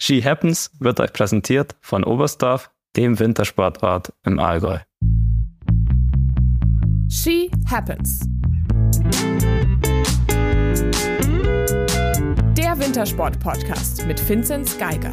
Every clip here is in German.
Ski Happens wird euch präsentiert von Oberstdorf, dem Wintersportort im Allgäu. Ski Happens. Der Wintersport-Podcast mit Vinzenz Geiger.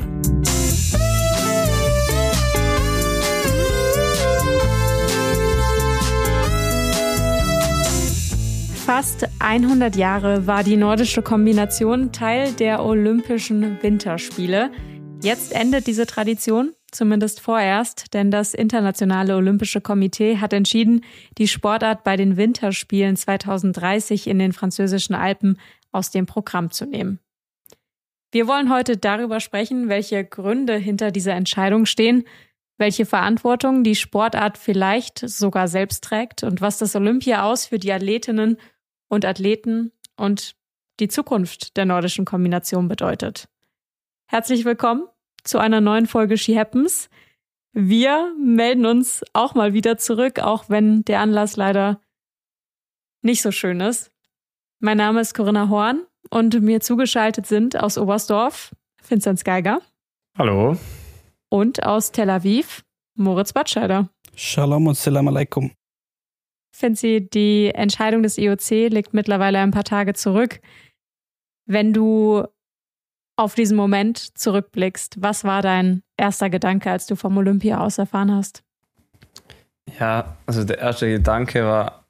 Fast 100 Jahre war die nordische Kombination Teil der Olympischen Winterspiele. Jetzt endet diese Tradition, zumindest vorerst, denn das Internationale Olympische Komitee hat entschieden, die Sportart bei den Winterspielen 2030 in den französischen Alpen aus dem Programm zu nehmen. Wir wollen heute darüber sprechen, welche Gründe hinter dieser Entscheidung stehen, welche Verantwortung die Sportart vielleicht sogar selbst trägt und was das Olympia aus für die Athletinnen und Athleten und die Zukunft der nordischen Kombination bedeutet. Herzlich willkommen zu einer neuen Folge Ski Happens. Wir melden uns auch mal wieder zurück, auch wenn der Anlass leider nicht so schön ist. Mein Name ist Corinna Horn und mir zugeschaltet sind aus Oberstdorf Vinzenz Geiger. Hallo. Und aus Tel Aviv Moritz Batscheider. Shalom und Salam alaikum. Vinzi, die Entscheidung des IOC liegt mittlerweile ein paar Tage zurück. Wenn du auf diesen Moment zurückblickst, was war dein erster Gedanke, als du vom Olympia aus erfahren hast? Ja, also der erste Gedanke war,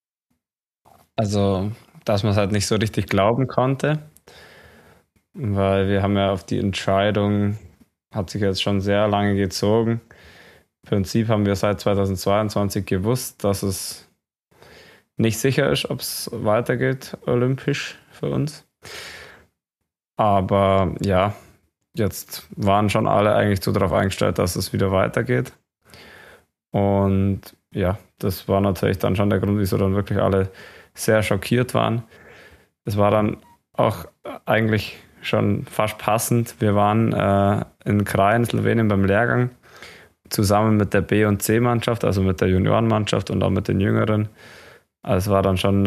dass man es halt nicht so richtig glauben konnte, weil wir haben ja auf die Entscheidung, hat sich jetzt schon sehr lange gezogen. Im Prinzip haben wir seit 2022 gewusst, dass es nicht sicher ist, ob es weitergeht olympisch für uns. Aber ja, jetzt waren schon alle eigentlich so darauf eingestellt, dass es wieder weitergeht. Und ja, das war natürlich dann schon der Grund, wieso dann wirklich alle sehr schockiert waren. Es war dann auch eigentlich schon fast passend. Wir waren in Krajen, Slowenien beim Lehrgang, zusammen mit der B- und C-Mannschaft, also mit der Juniorenmannschaft und auch mit den Jüngeren. Also es war dann schon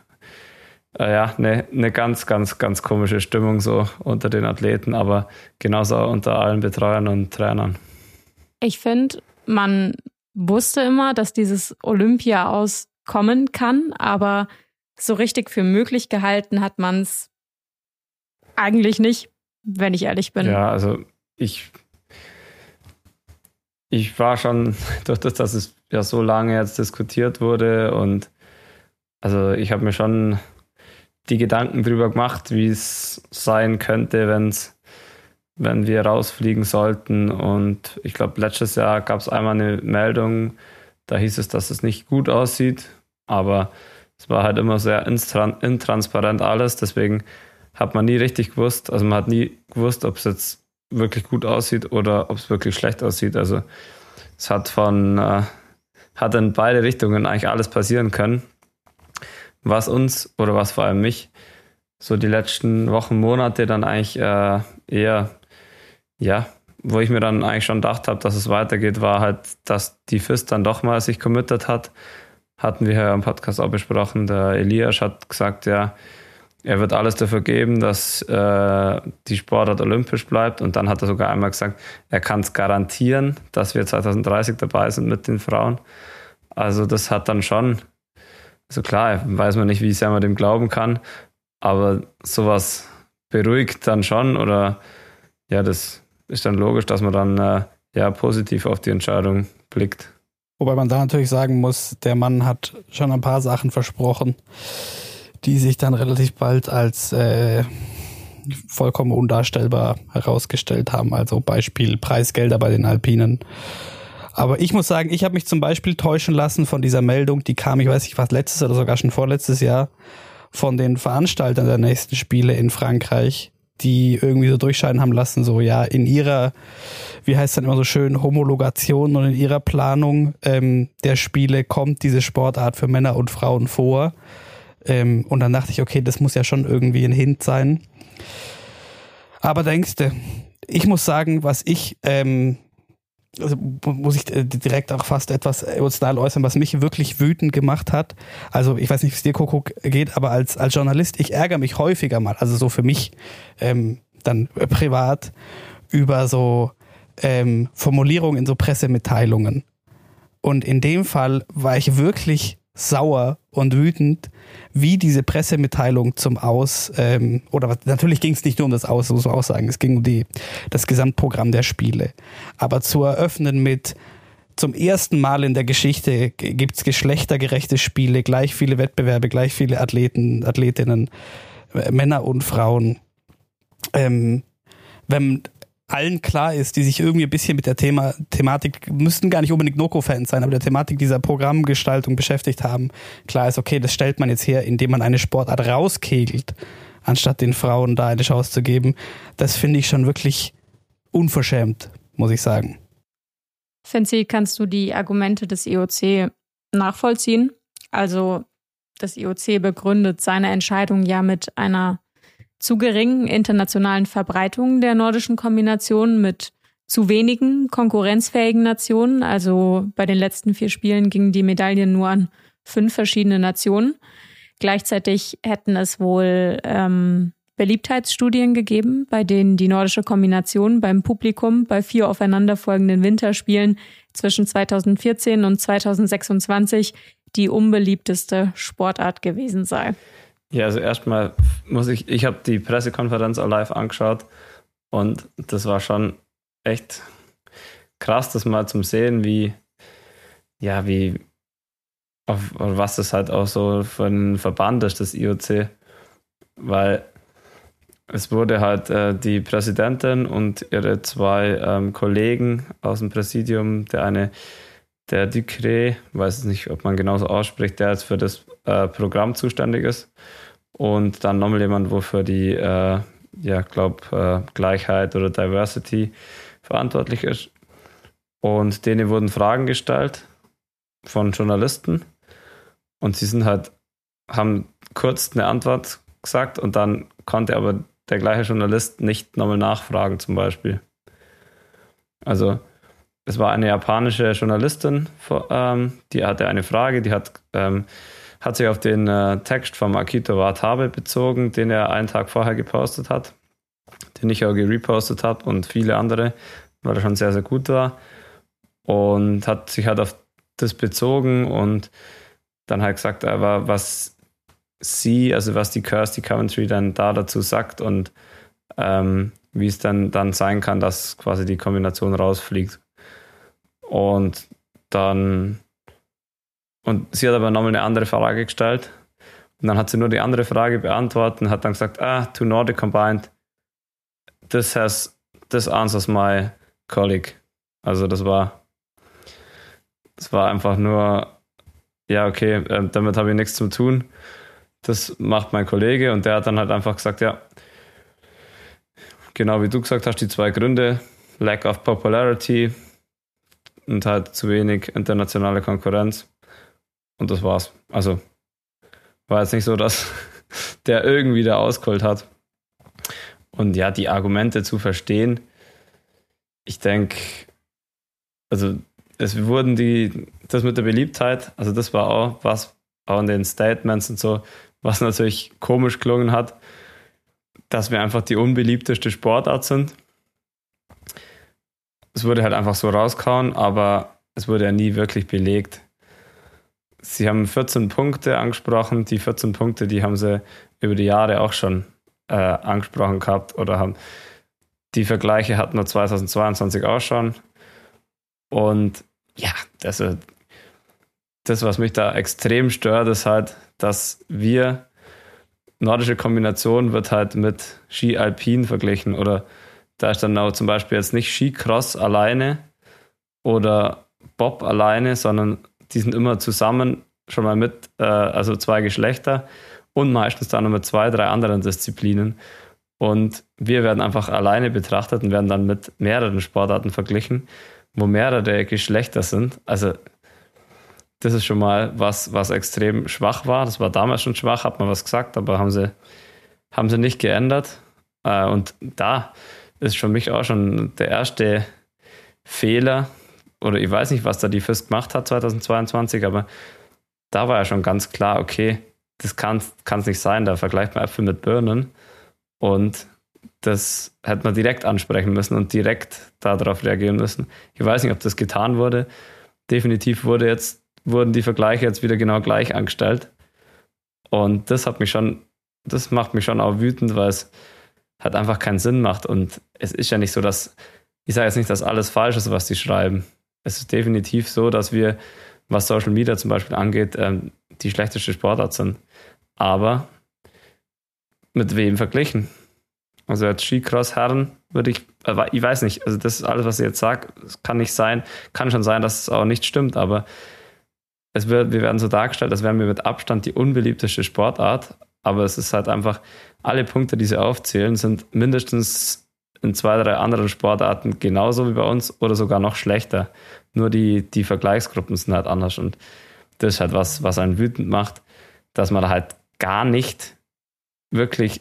eine ganz, ganz, ganz komische Stimmung so unter den Athleten, aber genauso unter allen Betreuern und Trainern. Ich finde, man wusste immer, dass dieses Olympia auskommen kann, aber so richtig für möglich gehalten hat man es eigentlich nicht, wenn ich ehrlich bin. Ja, also ich war schon, durch das, dass es ja so lange jetzt diskutiert wurde und also ich habe mir schon die Gedanken drüber gemacht, wie es sein könnte, wenn wir rausfliegen sollten. Und ich glaube, letztes Jahr gab es einmal eine Meldung, da hieß es, dass es nicht gut aussieht, aber es war halt immer sehr intransparent alles, deswegen hat man nie richtig gewusst, also man hat nie gewusst, ob es jetzt wirklich gut aussieht oder ob es wirklich schlecht aussieht. Also es hat in beide Richtungen eigentlich alles passieren können. Was uns oder was vor allem mich so die letzten Wochen, Monate dann eigentlich eher, ja, wo ich mir dann eigentlich schon gedacht habe, dass es weitergeht, war halt, dass die FIS dann doch mal sich committed hat. Hatten wir ja im Podcast auch besprochen. Der Elias hat gesagt, ja, er wird alles dafür geben, dass die Sportart olympisch bleibt. Und dann hat er sogar einmal gesagt, er kann es garantieren, dass wir 2030 dabei sind mit den Frauen. Also das hat dann schon, also klar, weiß man nicht, wie sehr man dem glauben kann, aber sowas beruhigt dann schon oder ja, das ist dann logisch, dass man dann positiv auf die Entscheidung blickt. Wobei man da natürlich sagen muss, der Mann hat schon ein paar Sachen versprochen, die sich dann relativ bald als vollkommen undarstellbar herausgestellt haben. Also Beispiel Preisgelder bei den Alpinen. Aber ich muss sagen, ich habe mich zum Beispiel täuschen lassen von dieser Meldung, die kam, ich weiß nicht, was letztes oder sogar schon vorletztes Jahr, von den Veranstaltern der nächsten Spiele in Frankreich, die irgendwie so durchscheinen haben lassen, so ja, in ihrer, wie heißt es dann immer so schön, Homologation und in ihrer Planung der Spiele kommt diese Sportart für Männer und Frauen vor. Und dann dachte ich, okay, das muss ja schon irgendwie ein Hint sein. Aber denkst du, ich muss sagen, was ich also muss ich direkt auch fast etwas emotional äußern, was mich wirklich wütend gemacht hat. Also ich weiß nicht, wie es dir, Kuckuck, geht, aber als Journalist, ich ärgere mich häufiger mal, also so für mich dann privat, über so Formulierungen in so Pressemitteilungen. Und in dem Fall war ich wirklich sauer und wütend, wie diese Pressemitteilung zum natürlich ging es nicht nur um das Aus, muss man auch sagen, es ging um das Gesamtprogramm der Spiele. Aber zu eröffnen mit: Zum ersten Mal in der Geschichte gibt es geschlechtergerechte Spiele, gleich viele Wettbewerbe, gleich viele Athleten, Athletinnen, Männer und Frauen. Wenn allen klar ist, die sich irgendwie ein bisschen mit der Thematik, müssten gar nicht unbedingt Noko-Fans sein, aber der Thematik dieser Programmgestaltung beschäftigt haben, klar ist, okay, das stellt man jetzt her, indem man eine Sportart rauskegelt, anstatt den Frauen da eine Chance zu geben. Das finde ich schon wirklich unverschämt, muss ich sagen. Finzi, kannst du die Argumente des IOC nachvollziehen? Also das IOC begründet seine Entscheidung ja mit einer zu geringen internationalen Verbreitung der nordischen Kombination, mit zu wenigen konkurrenzfähigen Nationen. Also bei den letzten 4 Spielen gingen die Medaillen nur an 5 verschiedene Nationen. Gleichzeitig hätten es wohl Beliebtheitsstudien gegeben, bei denen die nordische Kombination beim Publikum bei 4 aufeinanderfolgenden Winterspielen zwischen 2014 und 2026 die unbeliebteste Sportart gewesen sei. Ja, also erstmal ich habe die Pressekonferenz auch live angeschaut und das war schon echt krass, das mal zum Sehen, was das halt auch so für ein Verband ist, das IOC, weil es wurde halt die Präsidentin und ihre 2 Kollegen aus dem Präsidium, der Ducré, weiß nicht, ob man genauso ausspricht, der jetzt für das Programm zuständig ist, und dann nochmal jemand, wofür die Gleichheit oder Diversity verantwortlich ist. Und denen wurden Fragen gestellt von Journalisten und sie haben kurz eine Antwort gesagt und dann konnte aber der gleiche Journalist nicht nochmal nachfragen zum Beispiel. Also es war eine japanische Journalistin, die hatte eine Frage, die hat sich auf den Text vom Akito Watabe bezogen, den er einen Tag vorher gepostet hat, den ich auch gerepostet habe und viele andere, weil er schon sehr, sehr gut war, und hat sich halt auf das bezogen und dann halt gesagt, was die Kirsty Coventry dann da dazu sagt und wie es dann sein kann, dass quasi die Kombination rausfliegt. Und sie hat aber nochmal eine andere Frage gestellt und dann hat sie nur die andere Frage beantwortet und hat dann gesagt, to Nordic combined, this answers my colleague. Also das war einfach nur, ja okay, damit habe ich nichts zu tun. Das macht mein Kollege, und der hat dann halt einfach gesagt, ja, genau wie du gesagt hast, die 2 Gründe, Lack of Popularity und halt zu wenig internationale Konkurrenz. Und das war's. Also war jetzt nicht so, dass der irgendwie da ausgeholt hat. Und ja, die Argumente zu verstehen, ich denke, also das mit der Beliebtheit, also das war auch was, auch in den Statements und so, was natürlich komisch gelungen hat, dass wir einfach die unbeliebteste Sportart sind. Es wurde halt einfach so rausgehauen, aber es wurde ja nie wirklich belegt. Sie haben 14 Punkte angesprochen. Die 14 Punkte, die haben sie über die Jahre auch schon angesprochen gehabt, oder haben die Vergleiche hatten wir 2022 auch schon. Und ja, das, was mich da extrem stört, ist halt, dass nordische Kombination wird halt mit Ski Alpin verglichen, oder da ist dann auch zum Beispiel jetzt nicht Skicross alleine oder Bob alleine, sondern die sind immer zusammen schon mal mit, also 2 Geschlechter und meistens dann noch mit 2, 3 anderen Disziplinen. Und wir werden einfach alleine betrachtet und werden dann mit mehreren Sportarten verglichen, wo mehrere Geschlechter sind. Also das ist schon mal was extrem schwach war. Das war damals schon schwach, hat man was gesagt, aber haben sie nicht geändert. Und da ist für mich auch schon der erste Fehler, oder ich weiß nicht, was da die FIS gemacht hat 2022, aber da war ja schon ganz klar, okay, das kann es nicht sein, da vergleicht man Äpfel mit Birnen. Und das hätte man direkt ansprechen müssen und direkt darauf reagieren müssen. Ich weiß nicht, ob das getan wurde. Definitiv wurden die Vergleiche jetzt wieder genau gleich angestellt. Und das macht mich schon auch wütend, weil es halt einfach keinen Sinn macht. Und es ist ja nicht so, ich sage jetzt nicht, dass alles falsch ist, was die schreiben. Es ist definitiv so, dass wir, was Social Media zum Beispiel angeht, die schlechteste Sportart sind. Aber mit wem verglichen? Also als Skicross-Herren ich weiß nicht, also das ist alles, was ich jetzt sage, kann nicht sein, kann schon sein, dass es auch nicht stimmt, aber wir werden so dargestellt, als wären wir mit Abstand die unbeliebteste Sportart, aber es ist halt einfach, alle Punkte, die sie aufzählen, sind mindestens in 2, 3 anderen Sportarten genauso wie bei uns oder sogar noch schlechter. Nur die Vergleichsgruppen sind halt anders und das ist halt was einen wütend macht, dass man da halt gar nicht wirklich,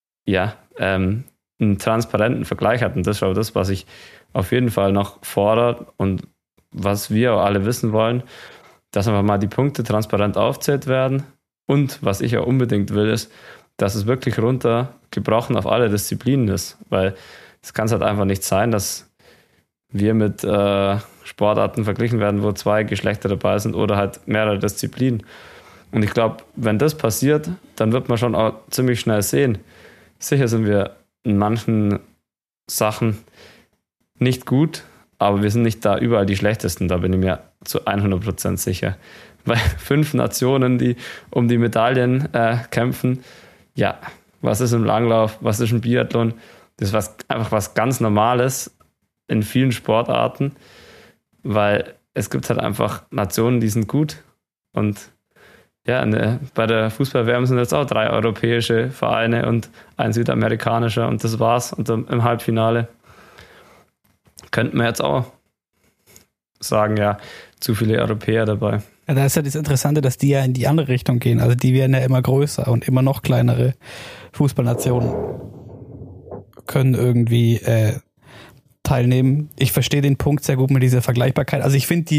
einen transparenten Vergleich hat. Und das ist auch das, was ich auf jeden Fall noch fordere und was wir auch alle wissen wollen, dass einfach mal die Punkte transparent aufzählt werden. Und was ich auch unbedingt will, ist, dass es wirklich runtergebrochen auf alle Disziplinen ist. Weil es kann halt einfach nicht sein, dass wir mit Sportarten verglichen werden, wo 2 Geschlechter dabei sind oder halt mehrere Disziplinen. Und ich glaube, wenn das passiert, dann wird man schon auch ziemlich schnell sehen. Sicher sind wir in manchen Sachen nicht gut, aber wir sind nicht da überall die Schlechtesten. Da bin ich mir zu 100% sicher. Weil 5 Nationen, die um die Medaillen kämpfen, ja, was ist im Langlauf, was ist im Biathlon? Das ist einfach was ganz Normales in vielen Sportarten, weil es gibt halt einfach Nationen, die sind gut und ja, bei der Fußball-WM sind jetzt auch 3 europäische Vereine und ein südamerikanischer und das war's. Und im Halbfinale könnten wir jetzt auch sagen, ja, zu viele Europäer dabei. Ja, da ist ja das Interessante, dass die ja in die andere Richtung gehen. Also die werden ja immer größer und immer noch kleinere Fußballnationen können irgendwie teilnehmen. Ich verstehe den Punkt sehr gut mit dieser Vergleichbarkeit. Also ich finde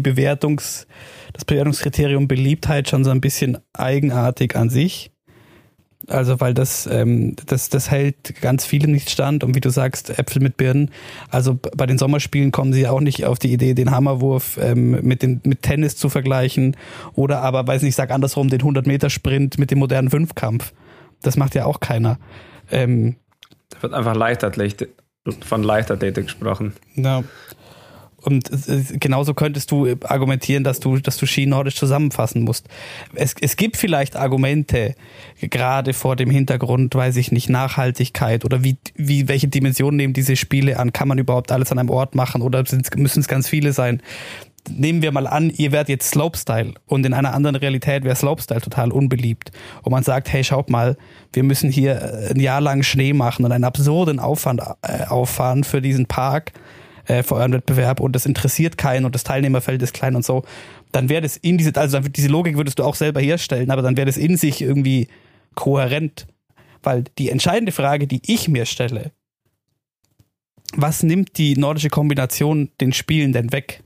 das Bewertungskriterium Beliebtheit schon so ein bisschen eigenartig an sich. Also weil das hält ganz vielem nicht stand und wie du sagst, Äpfel mit Birnen. Also bei den Sommerspielen kommen sie auch nicht auf die Idee, den Hammerwurf mit Tennis zu vergleichen oder aber, weiß nicht, ich sag andersrum, den 100-Meter-Sprint mit dem modernen Fünfkampf. Das macht ja auch keiner. Da wird einfach von Leichtathletik gesprochen. Ja. Und genauso könntest du argumentieren, dass du Ski nordisch zusammenfassen musst. Es gibt vielleicht Argumente, gerade vor dem Hintergrund, weiß ich nicht, Nachhaltigkeit oder welche Dimensionen nehmen diese Spiele an? Kann man überhaupt alles an einem Ort machen oder müssen es ganz viele sein? Nehmen wir mal an, ihr wärt jetzt Slopestyle und in einer anderen Realität wäre Slopestyle total unbeliebt. Und man sagt, hey, schaut mal, wir müssen hier ein Jahr lang Schnee machen und einen absurden Aufwand auffahren für diesen Park, für euren Wettbewerb und das interessiert keinen und das Teilnehmerfeld ist klein und so. Dann wäre das diese Logik würdest du auch selber herstellen, aber dann wäre das in sich irgendwie kohärent. Weil die entscheidende Frage, die ich mir stelle, was nimmt die nordische Kombination den Spielen denn weg?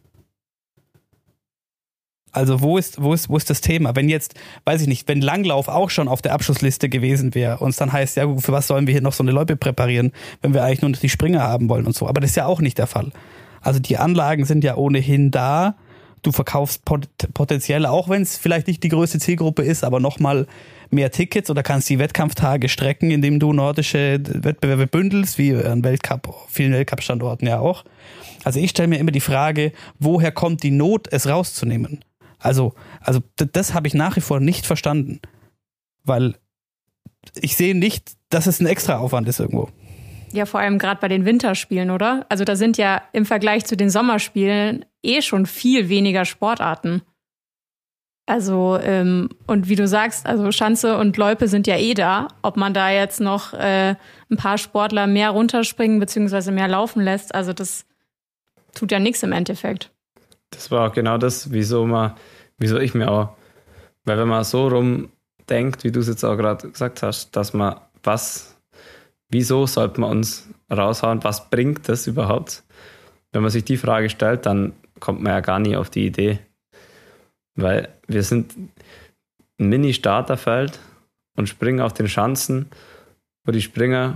Also wo ist das Thema? Wenn jetzt, weiß ich nicht, wenn Langlauf auch schon auf der Abschlussliste gewesen wäre und es dann heißt, ja, für was sollen wir hier noch so eine Loipe präparieren, wenn wir eigentlich nur die Springer haben wollen und so. Aber das ist ja auch nicht der Fall. Also die Anlagen sind ja ohnehin da. Du verkaufst potenziell, auch wenn es vielleicht nicht die größte Zielgruppe ist, aber nochmal mehr Tickets oder kannst die Wettkampftage strecken, indem du nordische Wettbewerbe bündelst, wie an vielen Weltcup-Standorten ja auch. Also ich stelle mir immer die Frage, woher kommt die Not, es rauszunehmen? Also das habe ich nach wie vor nicht verstanden, weil ich sehe nicht, dass es ein Extraaufwand ist irgendwo. Ja, vor allem gerade bei den Winterspielen, oder? Also da sind ja im Vergleich zu den Sommerspielen schon viel weniger Sportarten. Also, und wie du sagst, also Schanze und Loipe sind ja da. Ob man da jetzt noch ein paar Sportler mehr runterspringen bzw. mehr laufen lässt, also das tut ja nichts im Endeffekt. Das war auch genau das, wieso ich mir auch, weil wenn man so rumdenkt, wie du es jetzt auch gerade gesagt hast, dass man wieso sollte man uns raushauen, was bringt das überhaupt? Wenn man sich die Frage stellt, dann kommt man ja gar nie auf die Idee. Weil wir sind ein Mini-Starterfeld und springen auf den Schanzen, wo die Springer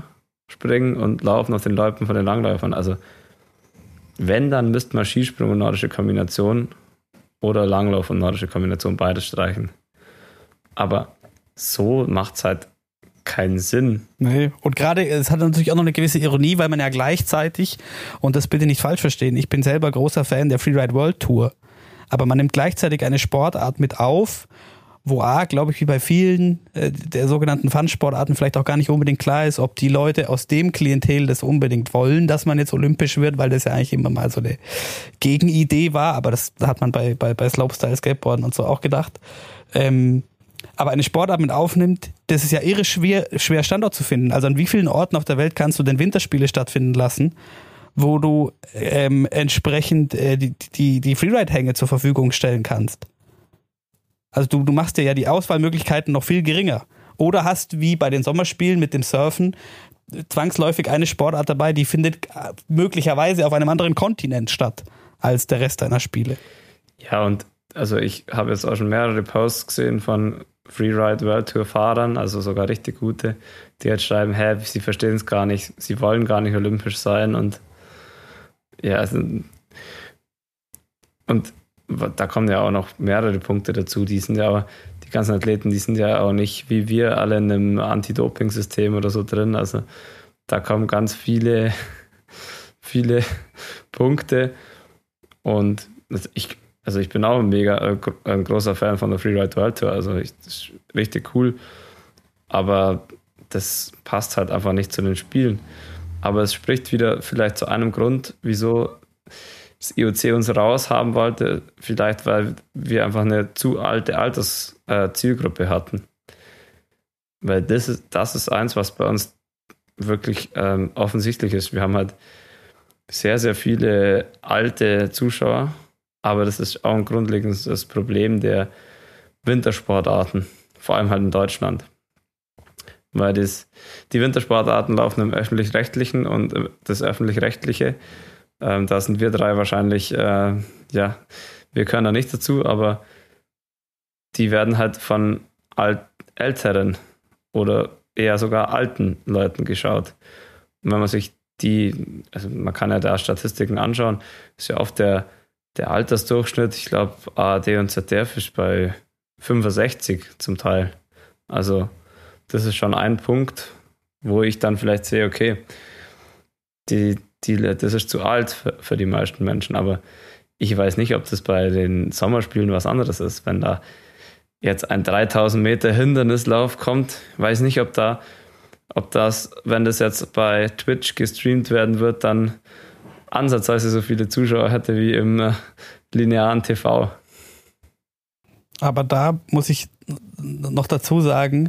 Skisprung und Laufen auf den Loipen von den Langläufern. Also wenn, dann müsste man Skisprung und nordische Kombination oder Langlauf und nordische Kombination beides streichen. Aber so macht es halt keinen Sinn. Nee, und gerade, es hat natürlich auch noch eine gewisse Ironie, weil man ja gleichzeitig, und das bitte nicht falsch verstehen, ich bin selber großer Fan der Freeride World Tour, aber man nimmt gleichzeitig eine Sportart mit auf, wo glaube ich, wie bei vielen der sogenannten Fun-Sportarten vielleicht auch gar nicht unbedingt klar ist, ob die Leute aus dem Klientel das unbedingt wollen, dass man jetzt olympisch wird, weil das ja eigentlich immer mal so eine Gegenidee war, aber das hat man bei Slopestyle, Skateboarden und so auch gedacht. Aber eine Sportart mit aufnimmt, das ist ja irre schwer Standort zu finden. Also an wie vielen Orten auf der Welt kannst du denn Winterspiele stattfinden lassen, wo du entsprechend die Freeride-Hänge zur Verfügung stellen kannst? Also du machst dir ja die Auswahlmöglichkeiten noch viel geringer. Oder hast, wie bei den Sommerspielen mit dem Surfen, zwangsläufig eine Sportart dabei, die findet möglicherweise auf einem anderen Kontinent statt als der Rest deiner Spiele. Ja, und also ich habe jetzt auch schon mehrere Posts gesehen von Freeride World Tour Fahrern, also sogar richtig gute, die jetzt schreiben, sie verstehen es gar nicht, sie wollen gar nicht olympisch sein und ja, also, und da kommen ja auch noch mehrere Punkte dazu, die ganzen Athleten, die sind ja auch nicht wie wir alle in einem Anti-Doping-System oder so drin, also da kommen ganz viele Punkte und ich bin auch ein großer Fan von der Freeride World Tour, also das ist richtig cool, aber das passt halt einfach nicht zu den Spielen. Aber es spricht wieder vielleicht zu einem Grund, wieso das IOC uns raus haben wollte, vielleicht weil wir einfach eine zu alte Alterszielgruppe hatten. Weil das ist eins, was bei uns wirklich offensichtlich ist. Wir haben halt sehr, sehr viele alte Zuschauer, aber das ist auch ein grundlegendes Problem der Wintersportarten, vor allem halt in Deutschland. Weil die Wintersportarten laufen im Öffentlich-Rechtlichen und das Öffentlich-Rechtliche, da sind wir drei wahrscheinlich, wir gehören da nicht dazu, aber die werden halt von älteren oder eher sogar alten Leuten geschaut. Und wenn man sich man kann ja da Statistiken anschauen, ist ja oft der Altersdurchschnitt, ich glaube ARD und ZDF ist bei 65 zum Teil. Also das ist schon ein Punkt, wo ich dann vielleicht sehe, okay, das ist zu alt für die meisten Menschen, aber ich weiß nicht, ob das bei den Sommerspielen was anderes ist. Wenn da jetzt ein 3000 Meter Hindernislauf kommt, weiß nicht, ob das, wenn das jetzt bei Twitch gestreamt werden wird, dann ansatzweise so viele Zuschauer hätte wie im linearen TV. Aber da muss ich noch dazu sagen,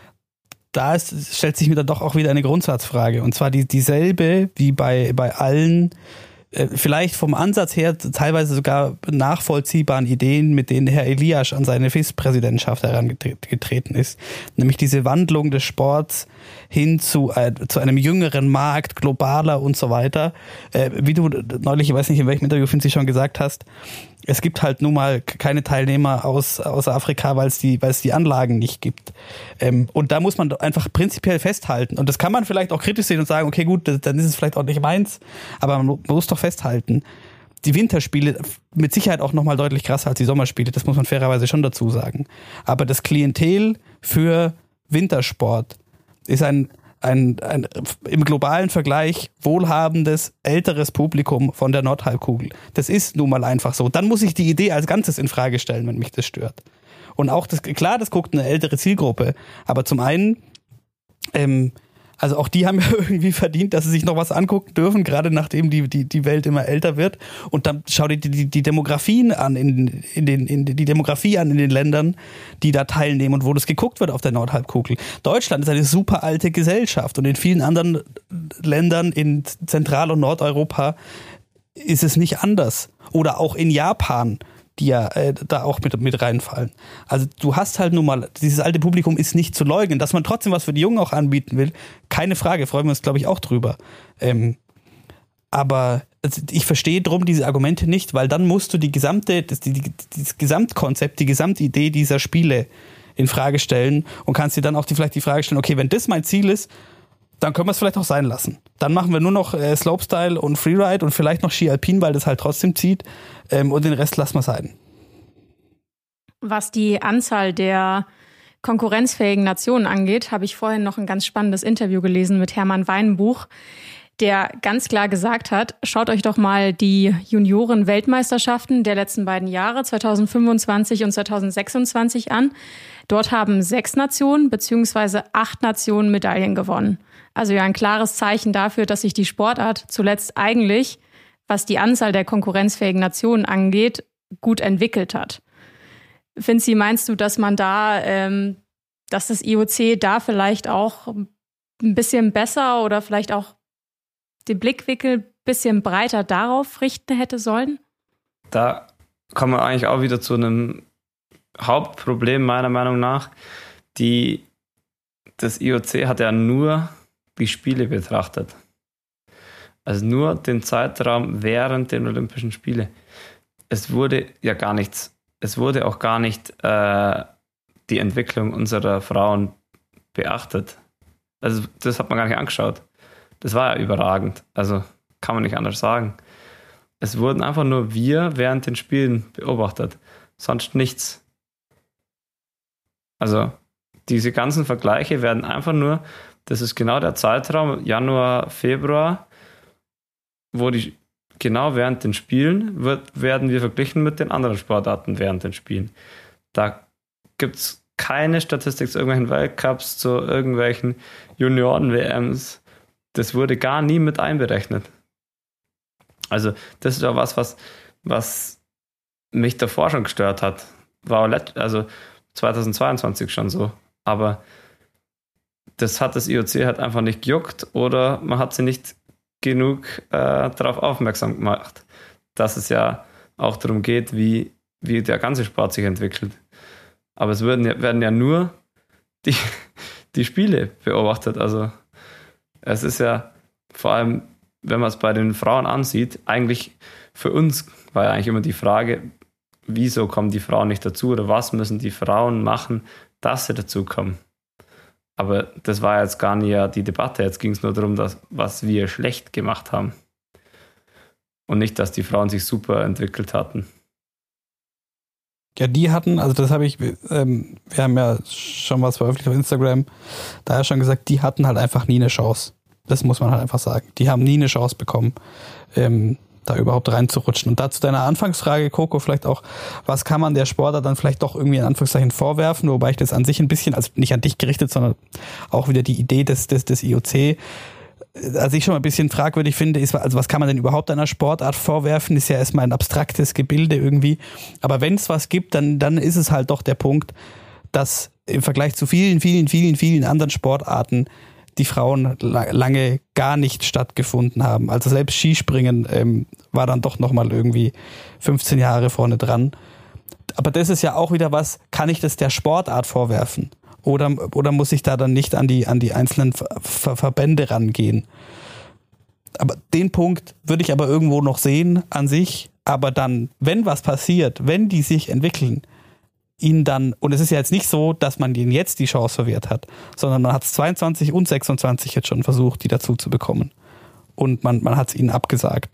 stellt sich mir dann doch auch wieder eine Grundsatzfrage. Und zwar dieselbe wie bei allen, vielleicht vom Ansatz her teilweise sogar nachvollziehbaren Ideen, mit denen Herr Elias an seine FIS-Präsidentschaft herangetreten ist. Nämlich diese Wandlung des Sports hin zu einem jüngeren Markt, globaler und so weiter. Wie du neulich, ich weiß nicht, in welchem Interview Sie schon gesagt hast, es gibt halt nun mal keine Teilnehmer aus Afrika, weil es die Anlagen nicht gibt. Und da muss man einfach prinzipiell festhalten. Und das kann man vielleicht auch kritisch sehen und sagen, okay, gut, dann ist es vielleicht auch nicht meins. Aber man muss doch festhalten, die Winterspiele mit Sicherheit auch nochmal deutlich krasser als die Sommerspiele. Das muss man fairerweise schon dazu sagen. Aber das Klientel für Wintersport ist ein im globalen Vergleich wohlhabendes, älteres Publikum von der Nordhalbkugel. Das ist nun mal einfach so. Dann muss ich die Idee als Ganzes in Frage stellen, wenn mich das stört. Und auch das guckt eine ältere Zielgruppe. Aber zum einen, also auch die haben ja irgendwie verdient, dass sie sich noch was angucken dürfen, gerade nachdem die Welt immer älter wird. Und dann schau dir die Demografien an, die Demografie an in den Ländern, die da teilnehmen und wo das geguckt wird auf der Nordhalbkugel. Deutschland ist eine super alte Gesellschaft und in vielen anderen Ländern in Zentral- und Nordeuropa ist es nicht anders. Oder auch in Japan, die ja da auch mit reinfallen. Also du hast halt nun mal, dieses alte Publikum ist nicht zu leugnen, dass man trotzdem was für die Jungen auch anbieten will, keine Frage, freuen wir uns, glaube ich, auch drüber. Aber ich verstehe drum diese Argumente nicht, weil dann musst du das Gesamtkonzept, die Gesamtidee dieser Spiele in Frage stellen und kannst dir dann auch vielleicht die Frage stellen, okay, wenn das mein Ziel ist, dann können wir es vielleicht auch sein lassen. Dann machen wir nur noch Slopestyle und Freeride und vielleicht noch Ski Alpin, weil das halt trotzdem zieht. Und den Rest lassen wir sein. Was die Anzahl der konkurrenzfähigen Nationen angeht, habe ich vorhin noch ein ganz spannendes Interview gelesen mit Hermann Weinbuch, der ganz klar gesagt hat, schaut euch doch mal die Junioren-Weltmeisterschaften der letzten beiden Jahre, 2025 und 2026 an. Dort haben 6 Nationen bzw. 8 Nationen Medaillen gewonnen. Also ja ein klares Zeichen dafür, dass sich die Sportart zuletzt eigentlich, was die Anzahl der konkurrenzfähigen Nationen angeht, gut entwickelt hat. Vinzi, meinst du, dass man da, dass das IOC da vielleicht auch ein bisschen besser oder vielleicht auch den Blickwinkel ein bisschen breiter darauf richten hätte sollen? Da kommen wir eigentlich auch wieder zu einem Hauptproblem meiner Meinung nach. Das IOC hat ja nur die Spiele betrachtet. Also nur den Zeitraum während den Olympischen Spielen. Es wurde ja gar nichts, es wurde auch gar nicht die Entwicklung unserer Frauen beachtet. Also das hat man gar nicht angeschaut. Das war ja überragend. Also kann man nicht anders sagen. Es wurden einfach nur wir während den Spielen beobachtet. Sonst nichts. Also diese ganzen Vergleiche werden einfach nur, das ist genau der Zeitraum, Januar, Februar, wo genau während den Spielen werden wir verglichen mit den anderen Sportarten während den Spielen. Da gibt es keine Statistik zu irgendwelchen Weltcups, zu irgendwelchen Junioren-WMs. Das wurde gar nie mit einberechnet. Also das ist auch was mich davor schon gestört hat. War also 2022 schon so. Aber das hat das IOC halt einfach nicht gejuckt oder man hat sie nicht genug darauf aufmerksam gemacht, dass es ja auch darum geht, wie der ganze Sport sich entwickelt. Aber es werden ja nur die Spiele beobachtet. Also es ist ja vor allem, wenn man es bei den Frauen ansieht, eigentlich für uns war ja eigentlich immer die Frage, wieso kommen die Frauen nicht dazu oder was müssen die Frauen machen, dass sie dazukommen. Aber das war jetzt gar nicht ja die Debatte. Jetzt ging es nur darum, was wir schlecht gemacht haben. Und nicht, dass die Frauen sich super entwickelt hatten. Ja, die hatten, also das habe ich, wir haben ja schon was veröffentlicht auf Instagram, da ja schon gesagt, die hatten halt einfach nie eine Chance. Das muss man halt einfach sagen. Die haben nie eine Chance bekommen, da überhaupt reinzurutschen. Und dazu deiner Anfangsfrage, Coco, vielleicht auch, was kann man der Sportler dann vielleicht doch irgendwie in Anführungszeichen vorwerfen, wobei ich das an sich ein bisschen, also nicht an dich gerichtet, sondern auch wieder die Idee des IOC, also ich schon mal ein bisschen fragwürdig finde, ist, also was kann man denn überhaupt einer Sportart vorwerfen? Ist ja erstmal ein abstraktes Gebilde irgendwie. Aber wenn es was gibt, dann ist es halt doch der Punkt, dass im Vergleich zu vielen anderen Sportarten die Frauen lange gar nicht stattgefunden haben. Also selbst Skispringen war dann doch nochmal irgendwie 15 Jahre vorne dran. Aber das ist ja auch wieder was, kann ich das der Sportart vorwerfen? Oder muss ich da dann nicht an die einzelnen Verbände rangehen? Aber den Punkt würde ich aber irgendwo noch sehen an sich. Aber dann, wenn was passiert, wenn die sich entwickeln, ihnen dann, und es ist ja jetzt nicht so, dass man ihnen jetzt die Chance verwehrt hat, sondern man hat es 22 und 26 jetzt schon versucht, die dazu zu bekommen. Und man hat es ihnen abgesagt.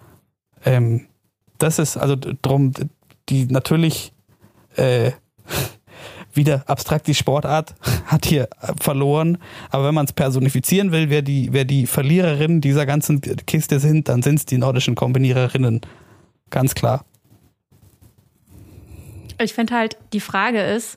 Das ist also drum, die natürlich wieder abstrakt, die Sportart hat hier verloren, aber wenn man es personifizieren will, wer die Verliererinnen dieser ganzen Kiste sind, dann sind es die nordischen Kombiniererinnen. Ganz klar. Ich finde halt, die Frage ist,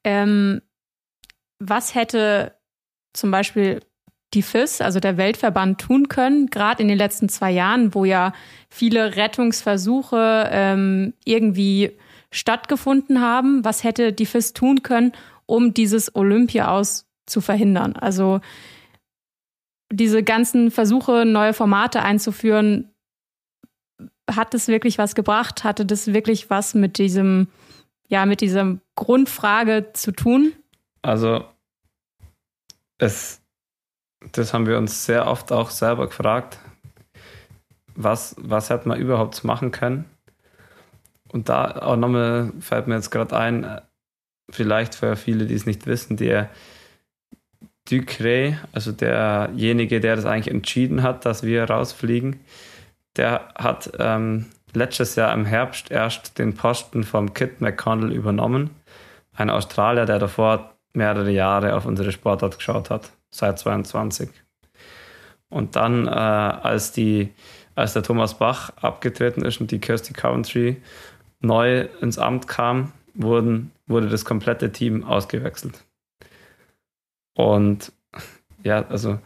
was hätte zum Beispiel die FIS, also der Weltverband, tun können, gerade in den letzten 2 Jahren, wo ja viele Rettungsversuche irgendwie stattgefunden haben. Was hätte die FIS tun können, um dieses Olympia aus zu verhindern? Also diese ganzen Versuche, neue Formate einzuführen, hat das wirklich was gebracht? Hatte das wirklich was mit dieser Grundfrage zu tun? Also das haben wir uns sehr oft auch selber gefragt. Was hätte man überhaupt machen können? Und da auch nochmal fällt mir jetzt gerade ein, vielleicht für viele, die es nicht wissen, Ducret, also derjenige, der das eigentlich entschieden hat, dass wir rausfliegen, der hat letztes Jahr im Herbst erst den Posten vom Kit McConnell übernommen. Ein Australier, der davor mehrere Jahre auf unsere Sportart geschaut hat, seit 22. Und dann, als der Thomas Bach abgetreten ist und die Kirsty Coventry neu ins Amt kam, wurde das komplette Team ausgewechselt. Und ja, also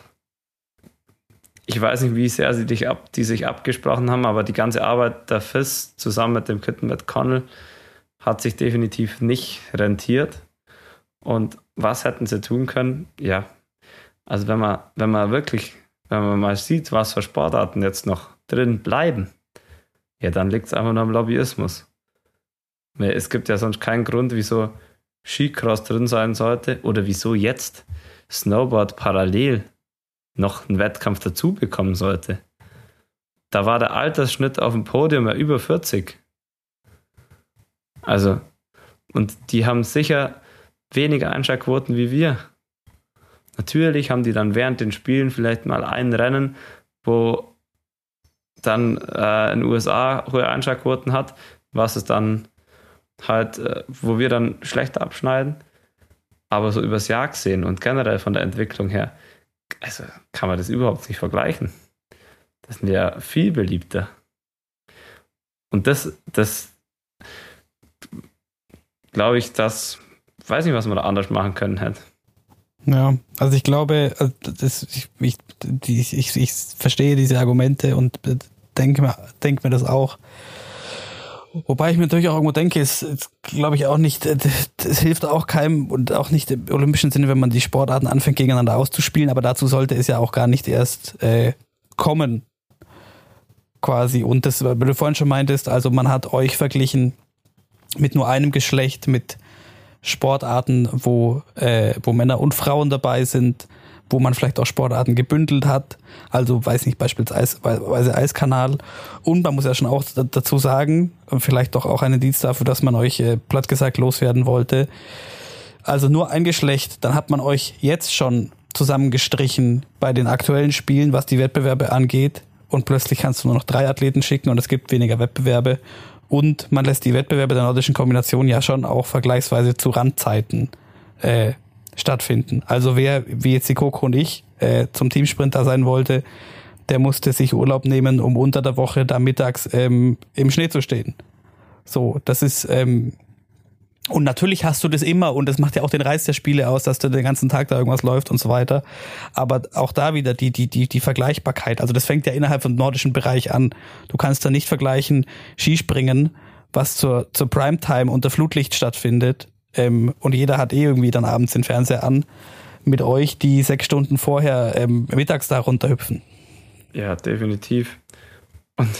ich weiß nicht, wie sehr die sich abgesprochen haben, aber die ganze Arbeit der FIS zusammen mit dem Kit McConnell hat sich definitiv nicht rentiert. Und was hätten sie tun können? Ja, also wenn man mal sieht, was für Sportarten jetzt noch drin bleiben, ja, dann liegt es einfach nur am Lobbyismus. Es gibt ja sonst keinen Grund, wieso Skicross drin sein sollte oder wieso jetzt Snowboard parallel noch einen Wettkampf dazu bekommen sollte. Da war der Altersschnitt auf dem Podium ja über 40. Also, und die haben sicher weniger Einschaltquoten wie wir. Natürlich haben die dann während den Spielen vielleicht mal ein Rennen, wo dann in den USA hohe Einschaltquoten hat, was es dann halt, wo wir dann schlechter abschneiden. Aber so übers Jahr gesehen und generell von der Entwicklung her, also kann man das überhaupt nicht vergleichen. Das sind ja viel beliebter. Und das glaube ich, weiß nicht, was man da anders machen können hätte. Ja, also ich glaube, ich verstehe diese Argumente und denke mir das auch. Wobei ich mir natürlich auch irgendwo denke, es glaube ich auch nicht, es hilft auch keinem und auch nicht im olympischen Sinne, wenn man die Sportarten anfängt, gegeneinander auszuspielen, aber dazu sollte es ja auch gar nicht erst kommen, quasi. Und das, weil du vorhin schon meintest, also man hat euch verglichen mit nur einem Geschlecht, mit Sportarten, wo Männer und Frauen dabei sind, wo man vielleicht auch Sportarten gebündelt hat, also weiß nicht, beispielsweise Eiskanal. Und man muss ja schon auch dazu sagen, vielleicht doch auch ein Indiz dafür, dass man euch platt gesagt loswerden wollte. Also nur ein Geschlecht, dann hat man euch jetzt schon zusammengestrichen bei den aktuellen Spielen, was die Wettbewerbe angeht. Und plötzlich kannst du nur noch 3 Athleten schicken und es gibt weniger Wettbewerbe. Und man lässt die Wettbewerbe der nordischen Kombination ja schon auch vergleichsweise zu Randzeiten stattfinden. Also wer, wie jetzt die Coco und ich, zum Teamsprint da sein wollte, der musste sich Urlaub nehmen, um unter der Woche da mittags im Schnee zu stehen. So, das ist und natürlich hast du das immer und das macht ja auch den Reiz der Spiele aus, dass du den ganzen Tag da irgendwas läuft und so weiter. Aber auch da wieder die Vergleichbarkeit. Also das fängt ja innerhalb vom nordischen Bereich an. Du kannst da nicht vergleichen Skispringen, was zur Primetime unter Flutlicht stattfindet. Und jeder hat irgendwie dann abends den Fernseher an, mit euch, die 6 Stunden vorher mittags da runterhüpfen. Ja, definitiv. Und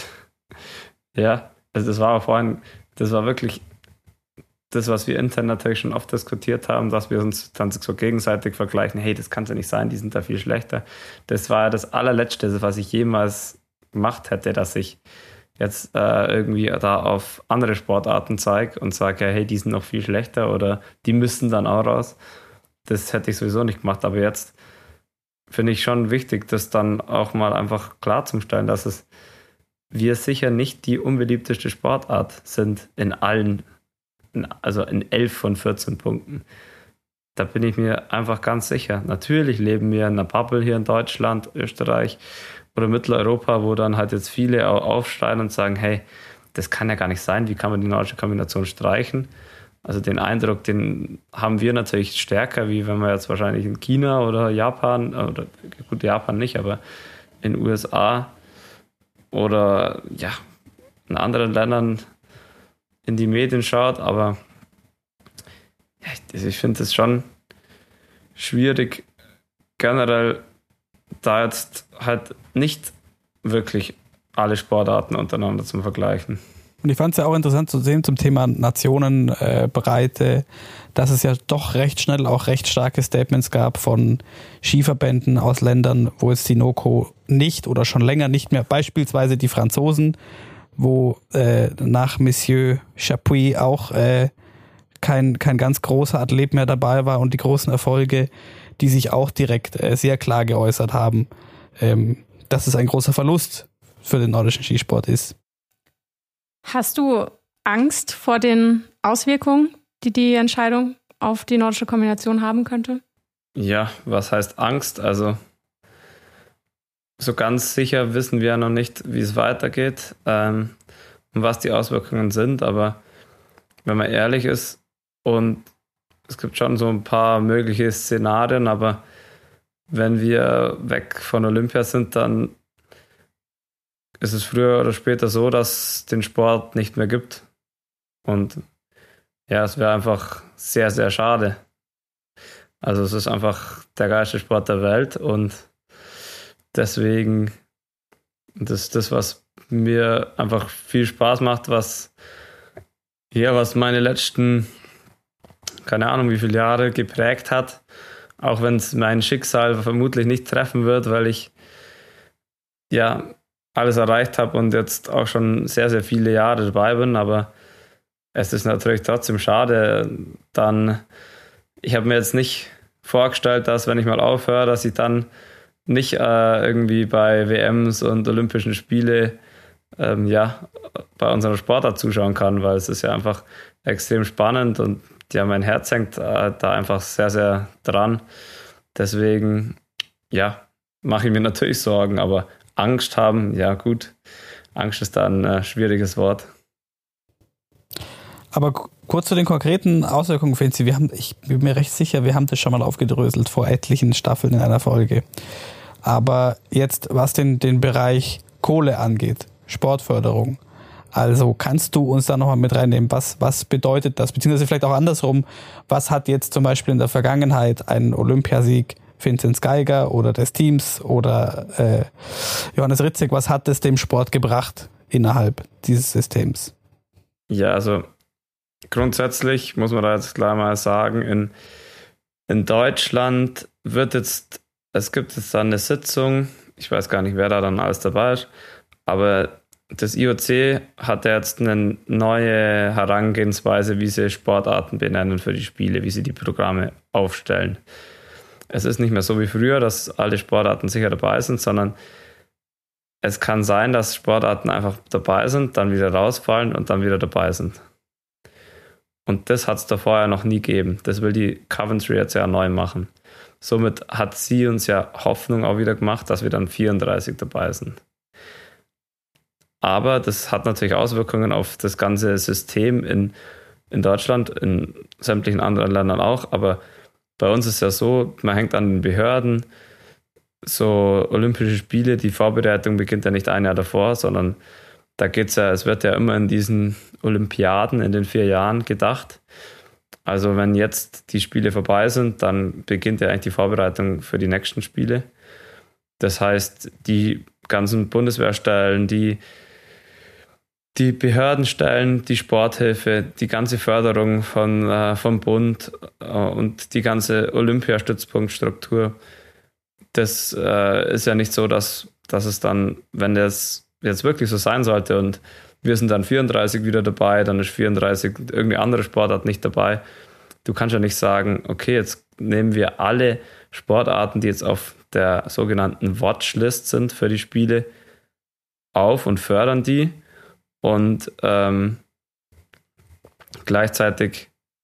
ja, also das war wirklich das, was wir intern natürlich schon oft diskutiert haben, dass wir uns dann so gegenseitig vergleichen, hey, das kann ja nicht sein, die sind da viel schlechter. Das war ja das allerletzte, was ich jemals gemacht hätte, dass ich jetzt irgendwie da auf andere Sportarten zeige und sage, hey, die sind noch viel schlechter oder die müssen dann auch raus. Das hätte ich sowieso nicht gemacht, aber jetzt finde ich schon wichtig, das dann auch mal einfach klarzustellen, dass wir sicher nicht die unbeliebteste Sportart sind also in 11 von 14 Punkten. Da bin ich mir einfach ganz sicher. Natürlich leben wir in einer Bubble hier in Deutschland, Österreich oder Mitteleuropa, wo dann halt jetzt viele auch aufschreien und sagen, hey, das kann ja gar nicht sein, wie kann man die nordische Kombination streichen? Also den Eindruck, den haben wir natürlich stärker, wie wenn wir jetzt wahrscheinlich in China oder Japan, oder gut, Japan nicht, aber in den USA oder ja, in anderen Ländern in die Medien schaut, aber ja, ich finde es schon schwierig, generell da jetzt halt nicht wirklich alle Sportarten untereinander zu vergleichen. Und ich fand es ja auch interessant zu sehen zum Thema Nationenbreite, dass es ja doch recht schnell auch recht starke Statements gab von Skiverbänden aus Ländern, wo jetzt die NOCO nicht oder schon länger nicht mehr, beispielsweise die Franzosen, wo nach Monsieur Chapuis auch kein ganz großer Athlet mehr dabei war und die großen Erfolge, die sich auch direkt sehr klar geäußert haben, dass es ein großer Verlust für den nordischen Skisport ist. Hast du Angst vor den Auswirkungen, die die Entscheidung auf die nordische Kombination haben könnte? Ja, was heißt Angst? Also so ganz sicher wissen wir ja noch nicht, wie es weitergeht und was die Auswirkungen sind. Aber wenn man ehrlich ist, und es gibt schon so ein paar mögliche Szenarien, aber wenn wir weg von Olympia sind, dann ist es früher oder später so, dass es den Sport nicht mehr gibt. Und ja, es wäre einfach sehr, sehr schade. Also es ist einfach der geilste Sport der Welt und deswegen, das ist das, was mir einfach viel Spaß macht, was meine letzten, keine Ahnung wie viele Jahre geprägt hat, auch wenn es mein Schicksal vermutlich nicht treffen wird, weil ich ja alles erreicht habe und jetzt auch schon sehr, sehr viele Jahre dabei bin, aber es ist natürlich trotzdem schade, ich habe mir jetzt nicht vorgestellt, dass wenn ich mal aufhöre, dass ich dann nicht irgendwie bei WMs und Olympischen Spiele bei unserer Sportart zuschauen kann, weil es ist ja einfach extrem spannend und ja, mein Herz hängt da einfach sehr, sehr dran. Deswegen, ja, mache ich mir natürlich Sorgen, aber Angst haben, ja gut, Angst ist da ein schwieriges Wort. Aber kurz zu den konkreten Auswirkungen, Finzi. Ich bin mir recht sicher, wir haben das schon mal aufgedröselt vor etlichen Staffeln in einer Folge. Aber jetzt, was den Bereich Kohle angeht, Sportförderung, also kannst du uns da nochmal mit reinnehmen, was bedeutet das? Beziehungsweise vielleicht auch andersrum, was hat jetzt zum Beispiel in der Vergangenheit ein Olympiasieg Vinzenz Geiger oder des Teams oder Johannes Ritzek, was hat es dem Sport gebracht innerhalb dieses Systems? Ja, also grundsätzlich muss man da jetzt klar mal sagen, in Deutschland es gibt jetzt dann eine Sitzung, ich weiß gar nicht, wer da dann alles dabei ist, aber das IOC hat ja jetzt eine neue Herangehensweise, wie sie Sportarten benennen für die Spiele, wie sie die Programme aufstellen. Es ist nicht mehr so wie früher, dass alle Sportarten sicher dabei sind, sondern es kann sein, dass Sportarten einfach dabei sind, dann wieder rausfallen und dann wieder dabei sind. Und das hat es da vorher noch nie gegeben. Das will die Coventry jetzt ja neu machen. Somit hat sie uns ja Hoffnung auch wieder gemacht, dass wir dann 34 dabei sind. Aber das hat natürlich Auswirkungen auf das ganze System in Deutschland, in sämtlichen anderen Ländern auch. Aber bei uns ist ja so, man hängt an den Behörden. So Olympische Spiele, die Vorbereitung beginnt ja nicht ein Jahr davor, sondern es wird ja immer in diesen Olympiaden in den 4 Jahren gedacht. Also wenn jetzt die Spiele vorbei sind, dann beginnt ja eigentlich die Vorbereitung für die nächsten Spiele. Das heißt, die ganzen Bundeswehrstellen, die Behördenstellen, die Sporthilfe, die ganze Förderung vom Bund und die ganze Olympiastützpunktstruktur, das ist ja nicht so, dass es dann, wenn das jetzt wirklich so sein sollte und wir sind dann 34 wieder dabei, dann ist 34 irgendeine andere Sportart nicht dabei. Du kannst ja nicht sagen, okay, jetzt nehmen wir alle Sportarten, die jetzt auf der sogenannten Watchlist sind für die Spiele, auf und fördern die und gleichzeitig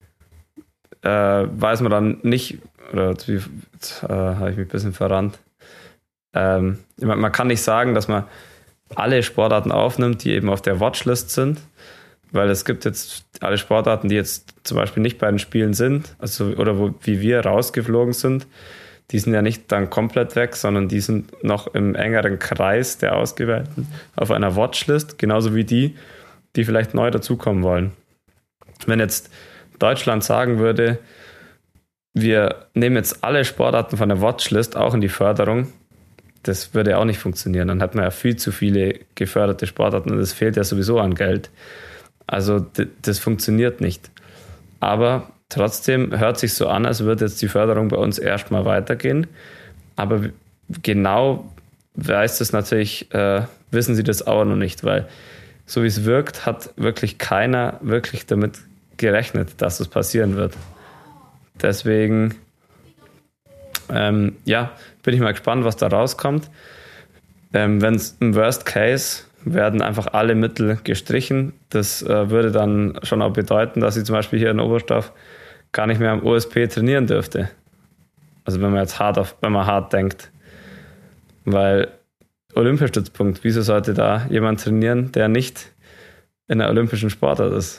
weiß man dann nicht, oder jetzt habe ich mich ein bisschen verrannt. Man kann nicht sagen, dass man alle Sportarten aufnimmt, die eben auf der Watchlist sind, weil es gibt jetzt alle Sportarten, die jetzt zum Beispiel nicht bei den Spielen sind, also oder wie wir rausgeflogen sind, die sind ja nicht dann komplett weg, sondern die sind noch im engeren Kreis der Ausgewählten auf einer Watchlist, genauso wie die vielleicht neu dazukommen wollen. Wenn jetzt Deutschland sagen würde, wir nehmen jetzt alle Sportarten von der Watchlist auch in die Förderung, das würde auch nicht funktionieren. Dann hat man ja viel zu viele geförderte Sportarten und es fehlt ja sowieso an Geld. Also das funktioniert nicht. Aber trotzdem hört sich so an, als würde jetzt die Förderung bei uns erstmal weitergehen. Aber genau weiß das natürlich, wissen sie das auch noch nicht, weil so wie es wirkt, hat wirklich keiner wirklich damit gerechnet, dass es passieren wird. Deswegen bin ich mal gespannt, was da rauskommt. Wenn es im Worst Case werden einfach alle Mittel gestrichen. Das würde dann schon auch bedeuten, dass ich zum Beispiel hier in Oberstdorf gar nicht mehr am OSP trainieren dürfte. Also wenn man jetzt hart denkt. Weil Olympiastützpunkt, wieso sollte da jemand trainieren, der nicht in der olympischen Sportart ist?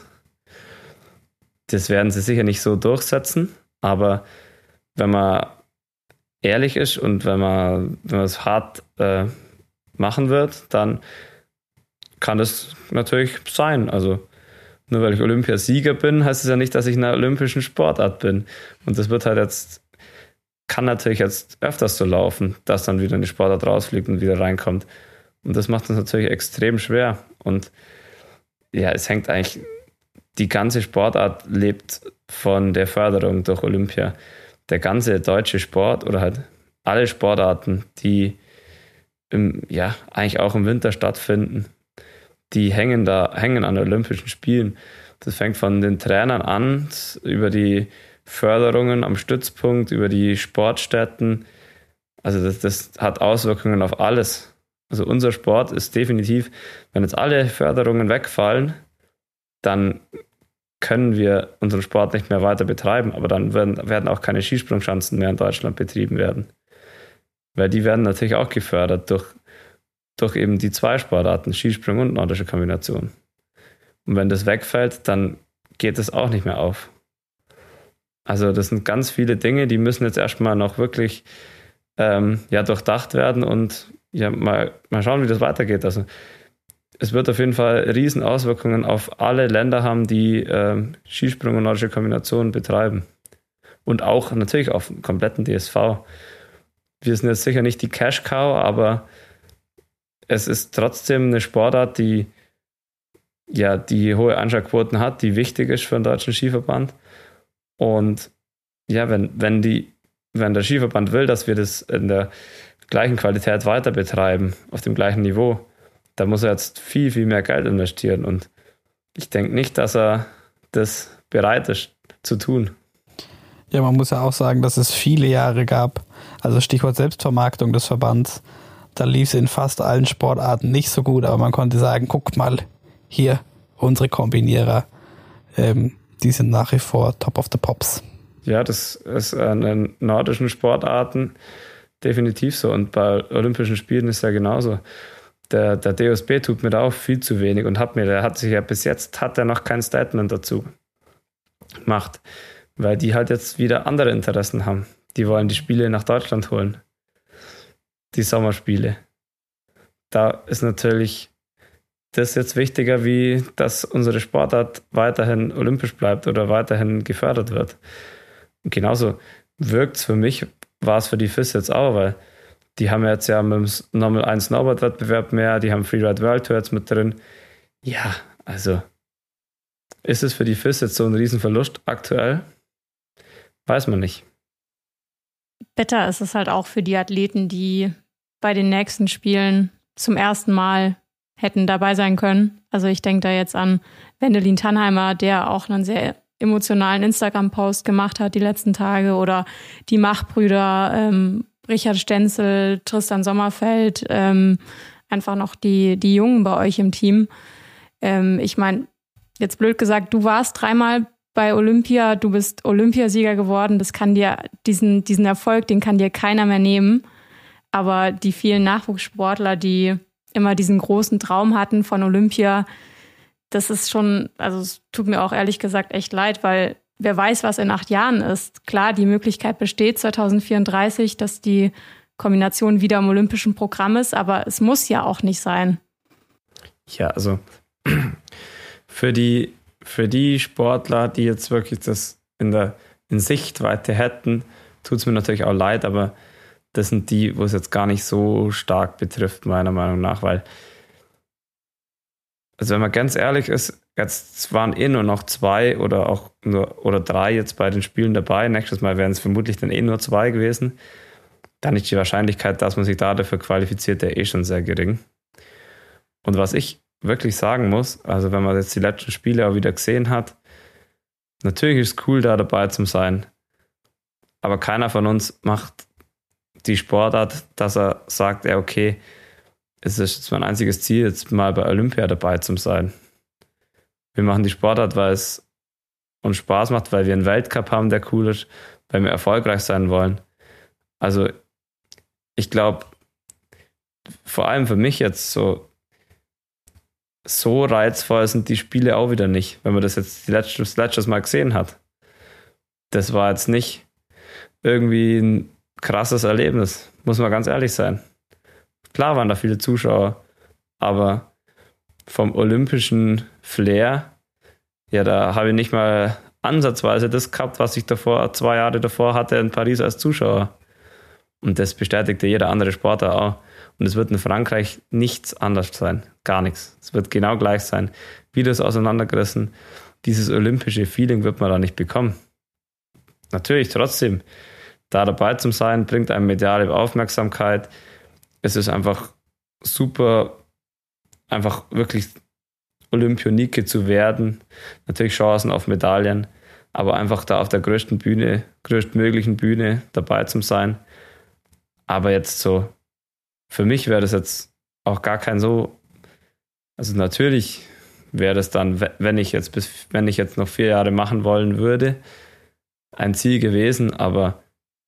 Das werden sie sicher nicht so durchsetzen, aber wenn man ehrlich ist und wenn man es hart machen wird, dann kann das natürlich sein. Also nur weil ich Olympiasieger bin, heißt es ja nicht, dass ich in einer olympischen Sportart bin. Und das kann natürlich jetzt öfters so laufen, dass dann wieder eine Sportart rausfliegt und wieder reinkommt. Und das macht es natürlich extrem schwer. Und ja, es hängt eigentlich, die ganze Sportart lebt von der Förderung durch Olympia. Der ganze deutsche Sport oder halt alle Sportarten, die eigentlich auch im Winter stattfinden, die hängen an Olympischen Spielen. Das fängt von den Trainern an, über die Förderungen am Stützpunkt, über die Sportstätten. Also das hat Auswirkungen auf alles. Also unser Sport ist definitiv, wenn jetzt alle Förderungen wegfallen, dann können wir unseren Sport nicht mehr weiter betreiben, aber dann werden auch keine Skisprungschanzen mehr in Deutschland betrieben werden. Weil die werden natürlich auch gefördert durch eben die zwei Sportarten, Skisprung und nordische Kombination. Und wenn das wegfällt, dann geht es auch nicht mehr auf. Also das sind ganz viele Dinge, die müssen jetzt erstmal noch wirklich durchdacht werden und mal schauen, wie das weitergeht. Also es wird auf jeden Fall riesen Auswirkungen auf alle Länder haben, die Skisprung und nordische Kombination betreiben. Und auch natürlich auf den kompletten DSV. Wir sind jetzt sicher nicht die Cash-Cow, aber es ist trotzdem eine Sportart, die hohe Einschaltquoten hat, die wichtig ist für den deutschen Skiverband. Und ja, wenn der Skiverband will, dass wir das in der gleichen Qualität weiter betreiben, auf dem gleichen Niveau, da muss er jetzt viel, viel mehr Geld investieren. Und ich denke nicht, dass er das bereit ist zu tun. Ja, man muss ja auch sagen, dass es viele Jahre gab, also Stichwort Selbstvermarktung des Verbands, da lief es in fast allen Sportarten nicht so gut, aber man konnte sagen, guck mal, hier, unsere Kombinierer, die sind nach wie vor top of the pops. Ja, das ist an den nordischen Sportarten definitiv so und bei Olympischen Spielen ist ja genauso. Der DOSB tut mir da auch viel zu wenig und bis jetzt hat er noch kein Statement dazu gemacht, weil die halt jetzt wieder andere Interessen haben. Die wollen die Spiele nach Deutschland holen. Die Sommerspiele. Da ist natürlich das jetzt wichtiger, wie dass unsere Sportart weiterhin olympisch bleibt oder weiterhin gefördert wird. Und genauso wirkt es für mich, war es für die FIS jetzt auch, weil die haben jetzt ja mit dem Normal 1 Snowboard-Wettbewerb mehr, die haben Freeride World Tour jetzt mit drin. Ja, also ist es für die FIS jetzt so ein Riesenverlust aktuell? Weiß man nicht. Bitter ist es halt auch für die Athleten, die bei den nächsten Spielen zum ersten Mal hätten dabei sein können. Also ich denke da jetzt an Wendelin Tannheimer, der auch einen sehr emotionalen Instagram-Post gemacht hat die letzten Tage, oder die Mach-Brüder, Richard Stenzel, Tristan Sommerfeld, einfach noch die Jungen bei euch im Team. Ich meine, jetzt blöd gesagt, du warst 3-mal bei Olympia, du bist Olympiasieger geworden, das kann dir, diesen Erfolg, den kann dir keiner mehr nehmen. Aber die vielen Nachwuchssportler, die immer diesen großen Traum hatten von Olympia, das ist schon, also es tut mir auch ehrlich gesagt echt leid, weil wer weiß, was in 8 Jahren ist. Klar, die Möglichkeit besteht 2034, dass die Kombination wieder im olympischen Programm ist, aber es muss ja auch nicht sein. Ja, also für die Sportler, die jetzt wirklich das in Sichtweite hätten, tut es mir natürlich auch leid, aber das sind die, wo es jetzt gar nicht so stark betrifft, meiner Meinung nach, weil, also wenn man ganz ehrlich ist, jetzt waren nur noch 2 oder 3 jetzt bei den Spielen dabei. Nächstes Mal wären es vermutlich dann nur 2 gewesen. Dann ist die Wahrscheinlichkeit, dass man sich dafür qualifiziert, ja schon sehr gering. Und was ich wirklich sagen muss, also wenn man jetzt die letzten Spiele auch wieder gesehen hat, natürlich ist es cool, da dabei zu sein. Aber keiner von uns macht die Sportart, dass er sagt, ja okay, es ist jetzt mein einziges Ziel, jetzt mal bei Olympia dabei zu sein. Wir machen die Sportart, weil es uns Spaß macht, weil wir einen Weltcup haben, der cool ist, weil wir erfolgreich sein wollen. Also ich glaube, vor allem für mich jetzt so reizvoll sind die Spiele auch wieder nicht, wenn man das jetzt letztes Mal gesehen hat. Das war jetzt nicht irgendwie ein krasses Erlebnis, muss man ganz ehrlich sein. Klar waren da viele Zuschauer, aber vom olympischen Flair, ja, da habe ich nicht mal ansatzweise das gehabt, was ich 2 Jahre davor hatte in Paris als Zuschauer. Und das bestätigte jeder andere Sportler auch. Und es wird in Frankreich nichts anders sein. Gar nichts. Es wird genau gleich sein. Wie das auseinandergerissen, dieses olympische Feeling wird man da nicht bekommen. Natürlich, trotzdem, da dabei zu sein, bringt einem mediale Aufmerksamkeit. Es ist einfach super, einfach wirklich Olympionike zu werden. Natürlich Chancen auf Medaillen, aber einfach da auf der größtmöglichen Bühne dabei zu sein. Aber jetzt so, für mich wäre das jetzt auch gar kein so, also natürlich wäre das dann, wenn ich jetzt noch 4 Jahre machen wollen würde, ein Ziel gewesen, aber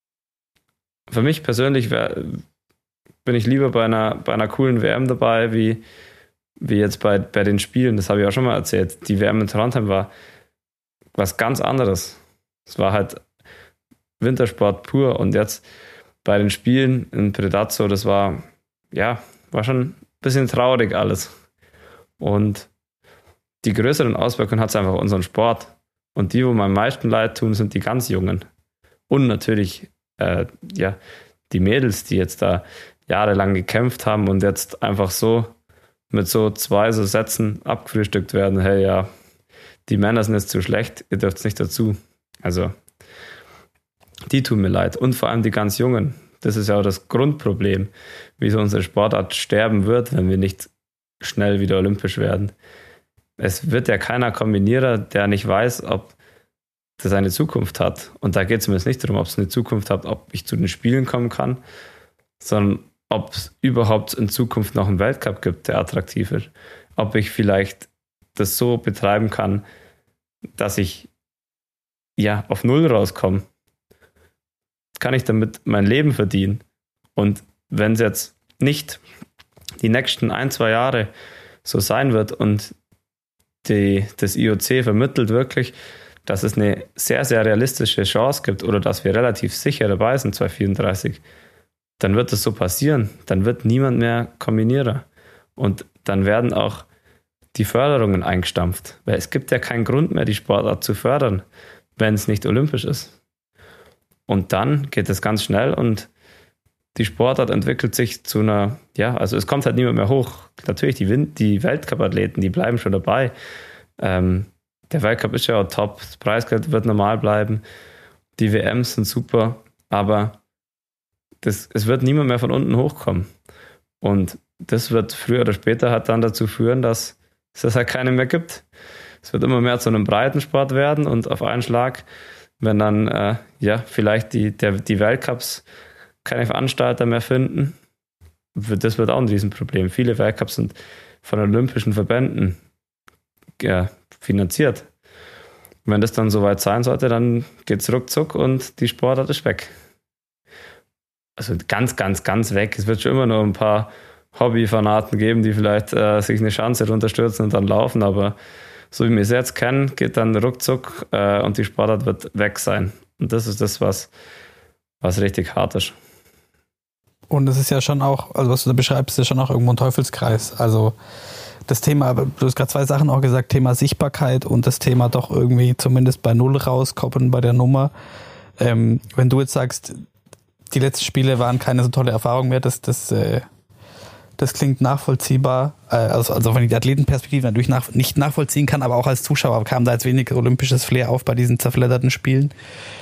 für mich persönlich bin ich lieber bei einer coolen WM dabei, wie jetzt bei den Spielen. Das habe ich auch schon mal erzählt. Die WM in Trondheim war was ganz anderes. Es war halt Wintersport pur und jetzt bei den Spielen in Predazzo, das war schon ein bisschen traurig alles. Und die größeren Auswirkungen hat es einfach unseren Sport. Und die, wo mir am meisten leid tun, sind die ganz Jungen. Und natürlich, die Mädels, die jetzt da jahrelang gekämpft haben und jetzt einfach so mit so 2 so Sätzen abgefrühstückt werden. Hey, ja, die Männer sind jetzt zu schlecht, ihr dürft nicht dazu. Also, die tun mir leid. Und vor allem die ganz Jungen. Das ist ja auch das Grundproblem, wieso unsere Sportart sterben wird, wenn wir nicht schnell wieder olympisch werden. Es wird ja keiner Kombinierer, der nicht weiß, ob das eine Zukunft hat. Und da geht es mir jetzt nicht darum, ob es eine Zukunft hat, ob ich zu den Spielen kommen kann, sondern ob es überhaupt in Zukunft noch einen Weltcup gibt, der attraktiv ist. Ob ich vielleicht das so betreiben kann, dass ich auf Null rauskomme. Kann ich damit mein Leben verdienen? Und wenn es jetzt nicht die nächsten 1-2 Jahre so sein wird und das IOC vermittelt wirklich, dass es eine sehr, sehr realistische Chance gibt oder dass wir relativ sicher dabei sind, 2034, dann wird das so passieren. Dann wird niemand mehr Kombinierer. Und dann werden auch die Förderungen eingestampft. Weil es gibt ja keinen Grund mehr, die Sportart zu fördern, wenn es nicht olympisch ist. Und dann geht es ganz schnell und die Sportart entwickelt sich zu einer, also es kommt halt niemand mehr hoch. Natürlich, die Weltcup-Athleten, die bleiben schon dabei. Der Weltcup ist ja auch top, das Preisgeld wird normal bleiben, die WMs sind super, aber es wird niemand mehr von unten hochkommen. Und das wird früher oder später halt dann dazu führen, dass es das halt keine mehr gibt. Es wird immer mehr zu einem Breitensport werden und auf einen Schlag, wenn dann vielleicht die Weltcups keine Veranstalter mehr finden, das wird auch ein Riesenproblem. Viele Weltcups sind von olympischen Verbänden finanziert. Und wenn das dann soweit sein sollte, dann geht es ruckzuck und die Sportart ist weg. Also ganz, ganz, ganz weg. Es wird schon immer nur ein paar Hobbyfanaten geben, die vielleicht sich eine Schanze runterstürzen und dann laufen, aber so wie wir es jetzt kennen, geht dann ruckzuck und die Sportart wird weg sein. Und das ist das, was richtig hart ist. Und es ist ja schon auch, also was du da beschreibst, ist ja schon auch irgendwo ein Teufelskreis. Also das Thema, du hast gerade 2 Sachen auch gesagt, Thema Sichtbarkeit und das Thema doch irgendwie zumindest bei Null rauskommen bei der Nummer. Wenn du jetzt sagst, die letzten Spiele waren keine so tolle Erfahrung mehr, das klingt nachvollziehbar. Also wenn ich die Athletenperspektive natürlich nicht nachvollziehen kann, aber auch als Zuschauer kam da jetzt wenig olympisches Flair auf bei diesen zerfledderten Spielen.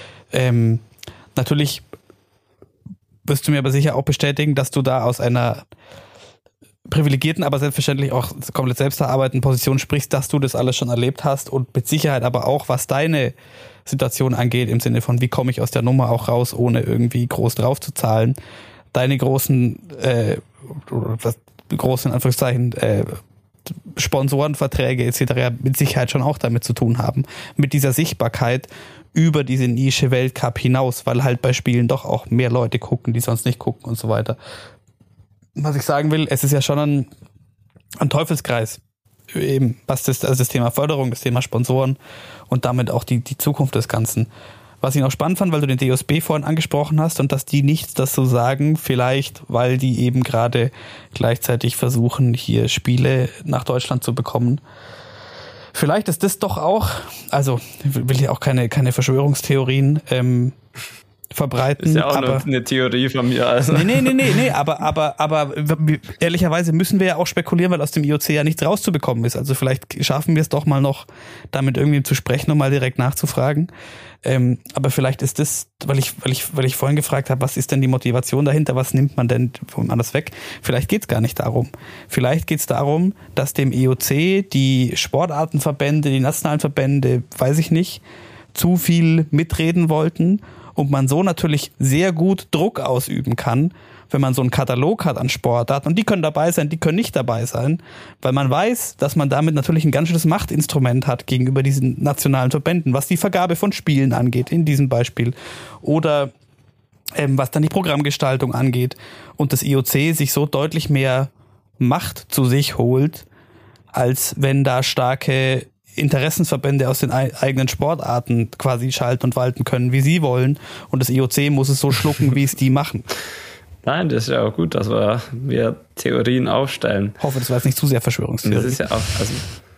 Natürlich wirst du mir aber sicher auch bestätigen, dass du da aus einer privilegierten, aber selbstverständlich auch komplett selbst erarbeiteten Position sprichst, dass du das alles schon erlebt hast und mit Sicherheit aber auch, was deine Situation angeht, im Sinne von, wie komme ich aus der Nummer auch raus, ohne irgendwie groß drauf zu zahlen. Deine großen, in Anführungszeichen, Sponsorenverträge etc. mit Sicherheit schon auch damit zu tun haben. Mit dieser Sichtbarkeit über diese Nische Weltcup hinaus, weil halt bei Spielen doch auch mehr Leute gucken, die sonst nicht gucken und so weiter. Was ich sagen will, es ist ja schon ein Teufelskreis. Eben, was das Thema Förderung, das Thema Sponsoren und damit auch die Zukunft des Ganzen. Was ich noch spannend fand, weil du den DOSB vorhin angesprochen hast und dass die nichts dazu sagen, vielleicht, weil die eben gerade gleichzeitig versuchen, hier Spiele nach Deutschland zu bekommen. Vielleicht ist das doch auch, also will ich auch keine Verschwörungstheorien verbreiten. Ist ja auch nur eine Theorie von mir. Also. Nee, aber ehrlicherweise müssen wir ja auch spekulieren, weil aus dem IOC ja nichts rauszubekommen ist. Also vielleicht schaffen wir es doch mal noch, damit irgendwie zu sprechen und mal direkt nachzufragen. Aber vielleicht ist das, weil ich vorhin gefragt habe, was ist denn die Motivation dahinter, was nimmt man denn von anders weg? Vielleicht geht's gar nicht darum. Vielleicht geht's darum, dass dem IOC die Sportartenverbände, die nationalen Verbände, weiß ich nicht, zu viel mitreden wollten und man so natürlich sehr gut Druck ausüben kann, wenn man so einen Katalog hat an Sportarten. Und die können dabei sein, die können nicht dabei sein, weil man weiß, dass man damit natürlich ein ganz schönes Machtinstrument hat gegenüber diesen nationalen Verbänden, was die Vergabe von Spielen angeht, in diesem Beispiel. Oder was dann die Programmgestaltung angeht. Und das IOC sich so deutlich mehr Macht zu sich holt, als wenn da starke Interessenverbände aus den eigenen Sportarten quasi schalten und walten können, wie sie wollen. Und das IOC muss es so schlucken, wie es die machen. Nein, das ist ja auch gut, dass wir Theorien aufstellen. Ich hoffe, das war jetzt nicht zu sehr Verschwörungstheorie. Das ist ja auch, also,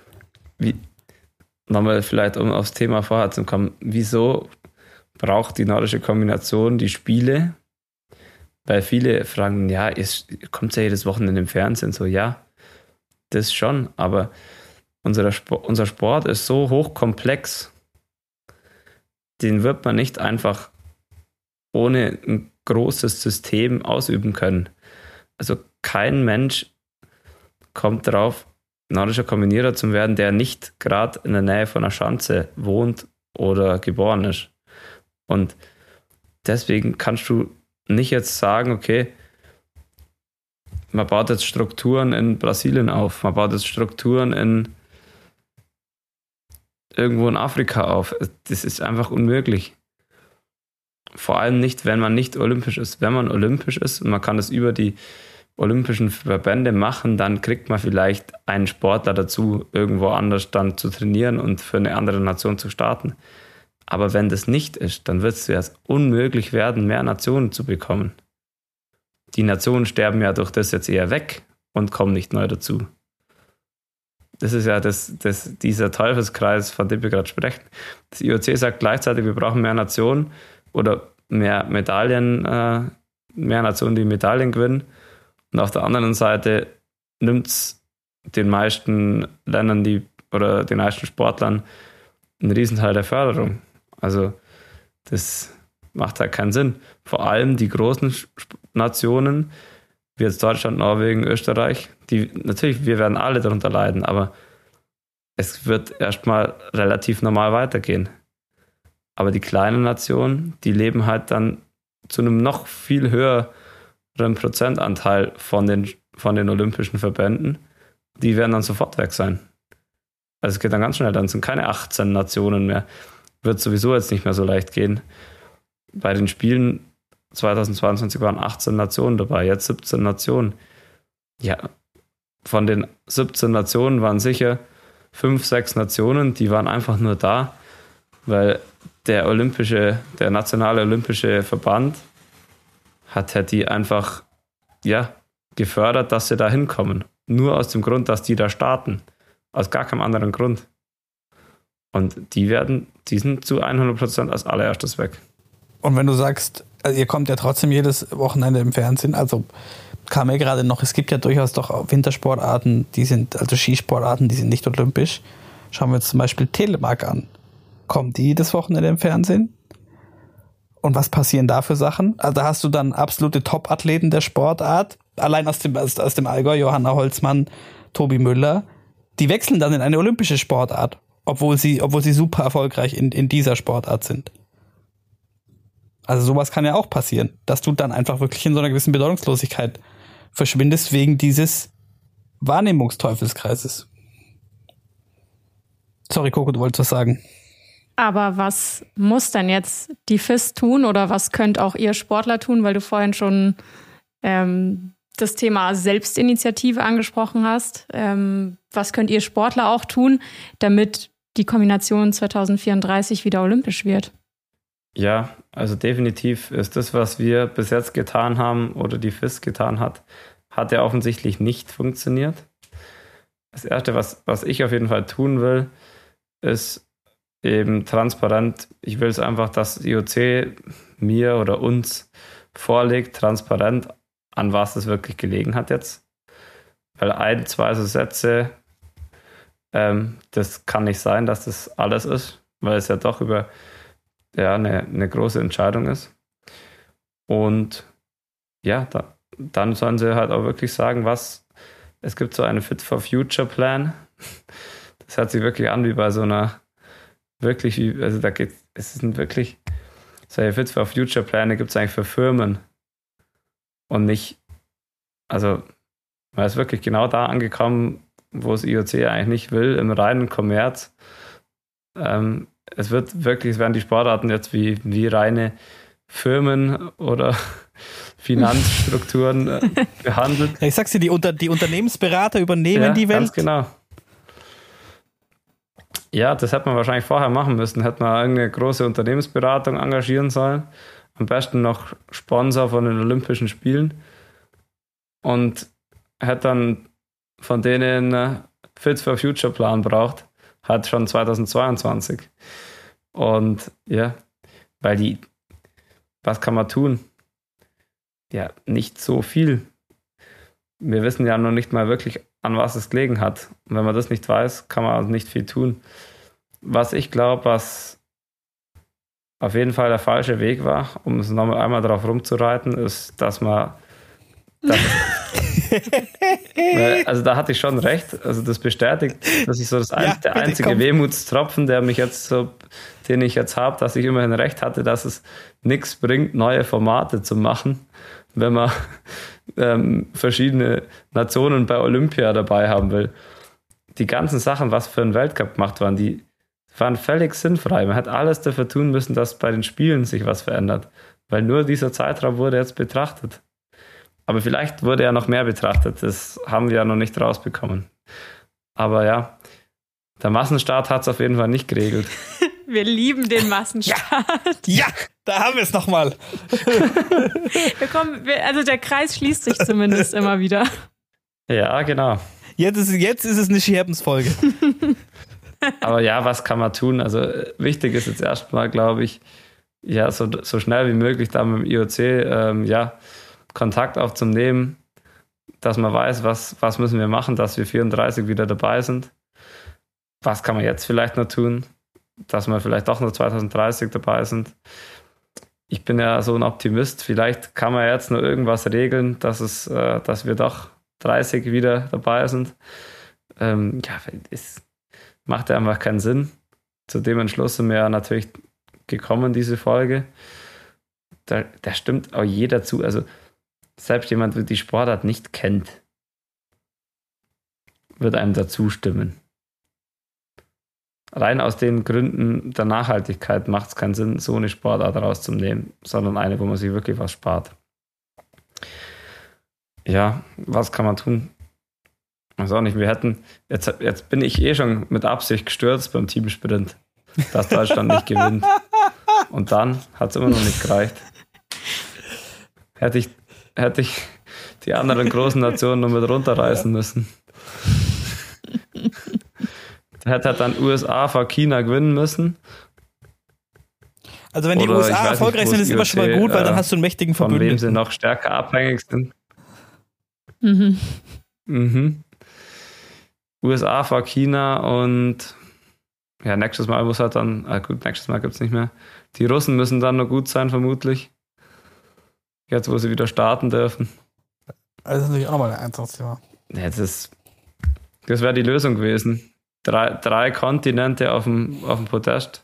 nochmal vielleicht, um aufs Thema vorher zu kommen, wieso braucht die nordische Kombination die Spiele? Weil viele fragen, ja, kommt ja jedes Wochenende im Fernsehen, so, ja, das schon, aber unser Sport ist so hochkomplex, den wird man nicht einfach ohne ein großes System ausüben können. Also kein Mensch kommt drauf, nordischer Kombinierer zu werden, der nicht gerade in der Nähe von einer Schanze wohnt oder geboren ist. Und deswegen kannst du nicht jetzt sagen, okay, man baut jetzt Strukturen in Brasilien auf, man baut jetzt Strukturen irgendwo in Afrika auf. Das ist einfach unmöglich. Vor allem nicht, wenn man nicht olympisch ist. Wenn man olympisch ist und man kann das über die olympischen Verbände machen, dann kriegt man vielleicht einen Sportler dazu, irgendwo anders dann zu trainieren und für eine andere Nation zu starten. Aber wenn das nicht ist, dann wird es erst unmöglich werden, mehr Nationen zu bekommen. Die Nationen sterben ja durch das jetzt eher weg und kommen nicht neu dazu. Das ist ja dieser Teufelskreis, von dem wir gerade sprechen. Das IOC sagt gleichzeitig, wir brauchen mehr Nationen oder mehr Medaillen, mehr Nationen, die Medaillen gewinnen. Und auf der anderen Seite nimmt es den meisten Ländern oder den meisten Sportlern einen Riesenteil der Förderung. Also das macht halt keinen Sinn. Vor allem die großen Nationen, wie jetzt Deutschland, Norwegen, Österreich, wir werden alle darunter leiden, aber es wird erstmal relativ normal weitergehen. Aber die kleinen Nationen, die leben halt dann zu einem noch viel höheren Prozentanteil von den olympischen Verbänden. Die werden dann sofort weg sein. Also es geht dann ganz schnell, dann sind keine 18 Nationen mehr. Wird sowieso jetzt nicht mehr so leicht gehen. Bei den Spielen 2022 waren 18 Nationen dabei, jetzt 17 Nationen. Ja, von den 17 Nationen waren sicher 5, 6 Nationen, die waren einfach nur da, weil der nationale olympische Verband hat die einfach gefördert, dass sie da hinkommen. Nur aus dem Grund, dass die da starten. Aus gar keinem anderen Grund. Und die sind zu 100% als allererstes weg. Und wenn du sagst, also ihr kommt ja trotzdem jedes Wochenende im Fernsehen, also kam mir gerade noch, es gibt ja durchaus doch Wintersportarten, also Skisportarten, die sind nicht olympisch. Schauen wir uns zum Beispiel Telemark an. Kommt die jedes Wochenende im Fernsehen? Und was passieren da für Sachen? Also da hast du dann absolute Top-Athleten der Sportart, allein aus dem Allgäu, Johanna Holzmann, Tobi Müller, die wechseln dann in eine olympische Sportart. obwohl sie super erfolgreich in dieser Sportart sind. Also sowas kann ja auch passieren, dass du dann einfach wirklich in so einer gewissen Bedeutungslosigkeit verschwindest wegen dieses Wahrnehmungsteufelskreises. Sorry, Coco, du wolltest was sagen. Aber was muss denn jetzt die FIS tun oder was könnt auch ihr Sportler tun, weil du vorhin schon das Thema Selbstinitiative angesprochen hast. Was könnt ihr Sportler auch tun, damit die Kombination 2034 wieder olympisch wird? Ja, also definitiv ist das, was wir bis jetzt getan haben oder die FIS getan hat ja offensichtlich nicht funktioniert. Das Erste, was ich auf jeden Fall tun will, ist eben transparent. Ich will es einfach, dass IOC mir oder uns vorlegt, transparent, an was es wirklich gelegen hat jetzt. Weil 1, 2 so Sätze, das kann nicht sein, dass das alles ist, weil es ja doch über eine große Entscheidung ist. Und ja, dann sollen sie halt auch wirklich sagen, es gibt so einen Fit for Future Plan. Das hört sich wirklich an wie bei so einer, es sind wirklich, solche Fit for Future Pläne gibt es eigentlich für Firmen und nicht, also man ist wirklich genau da angekommen, wo es IOC eigentlich nicht will, im reinen Kommerz. Es werden die Sportarten jetzt wie reine Firmen oder Finanzstrukturen behandelt. Ich sag's dir, die Unternehmensberater übernehmen die Welt. Ganz genau. Ja, das hätte man wahrscheinlich vorher machen müssen. Hätte man irgendeine große Unternehmensberatung engagieren sollen. Am besten noch Sponsor von den Olympischen Spielen. Und hätte dann von denen Fit for Future Plan braucht. Hat schon 2022. Und ja, was kann man tun? Ja, nicht so viel. Wir wissen ja noch nicht mal wirklich, an was es gelegen hat. Und wenn man das nicht weiß, kann man nicht viel tun. Was ich glaube, was auf jeden Fall der falsche Weg war, um es nochmal einmal darauf rumzureiten, ist, dass man also da hatte ich schon recht. Also das bestätigt, dass ich so der einzige Wehmutstropfen, den ich jetzt habe, dass ich immerhin recht hatte, dass es nichts bringt, neue Formate zu machen, wenn man verschiedene Nationen bei Olympia dabei haben will. Die ganzen Sachen, was für ein Weltcup gemacht waren, die waren völlig sinnfrei. Man hat alles dafür tun müssen, dass bei den Spielen sich was verändert, weil nur dieser Zeitraum wurde jetzt betrachtet. Aber vielleicht wurde ja noch mehr betrachtet. Das haben wir ja noch nicht rausbekommen. Aber ja, der Massenstart hat es auf jeden Fall nicht geregelt. Wir lieben den Massenstart. Ja, da haben wir es nochmal. Also der Kreis schließt sich zumindest immer wieder. Ja, genau. Jetzt ist es eine Scherbensfolge. Aber ja, was kann man tun? Also wichtig ist jetzt erstmal, glaube ich, ja, so schnell wie möglich da mit dem IOC Kontakt aufzunehmen, dass man weiß, was müssen wir machen, dass wir 34 wieder dabei sind. Was kann man jetzt vielleicht noch tun, dass wir vielleicht doch noch 2030 dabei sind. Ich bin ja so ein Optimist, vielleicht kann man jetzt nur irgendwas regeln, dass wir doch 30 wieder dabei sind. Es macht ja einfach keinen Sinn. Zu dem Entschluss sind wir ja natürlich gekommen, diese Folge. Da stimmt auch jeder zu. Also selbst jemand, der die Sportart nicht kennt, wird einem dazu stimmen. Rein aus den Gründen der Nachhaltigkeit macht es keinen Sinn, so eine Sportart rauszunehmen, sondern eine, wo man sich wirklich was spart. Ja, was kann man tun? Also auch nicht, jetzt bin ich schon mit Absicht gestürzt beim Teamsprint, dass Deutschland nicht gewinnt. Und dann hat es immer noch nicht gereicht. Hätte ich die anderen großen Nationen noch mit runterreißen müssen. Da hätte dann USA vor China gewinnen müssen. Also wenn die USA erfolgreich sind, ist immer schon mal gut, weil dann hast du einen mächtigen Verbündeten. Von wem sie noch stärker abhängig sind. USA vor China und ja, nächstes Mal muss halt dann, nächstes Mal gibt es nicht mehr. Die Russen müssen dann noch gut sein, vermutlich. Jetzt, wo sie wieder starten dürfen. Also das ist natürlich auch nochmal ein einfaches Thema. Ja, das wäre die Lösung gewesen. drei Kontinente auf dem Podest.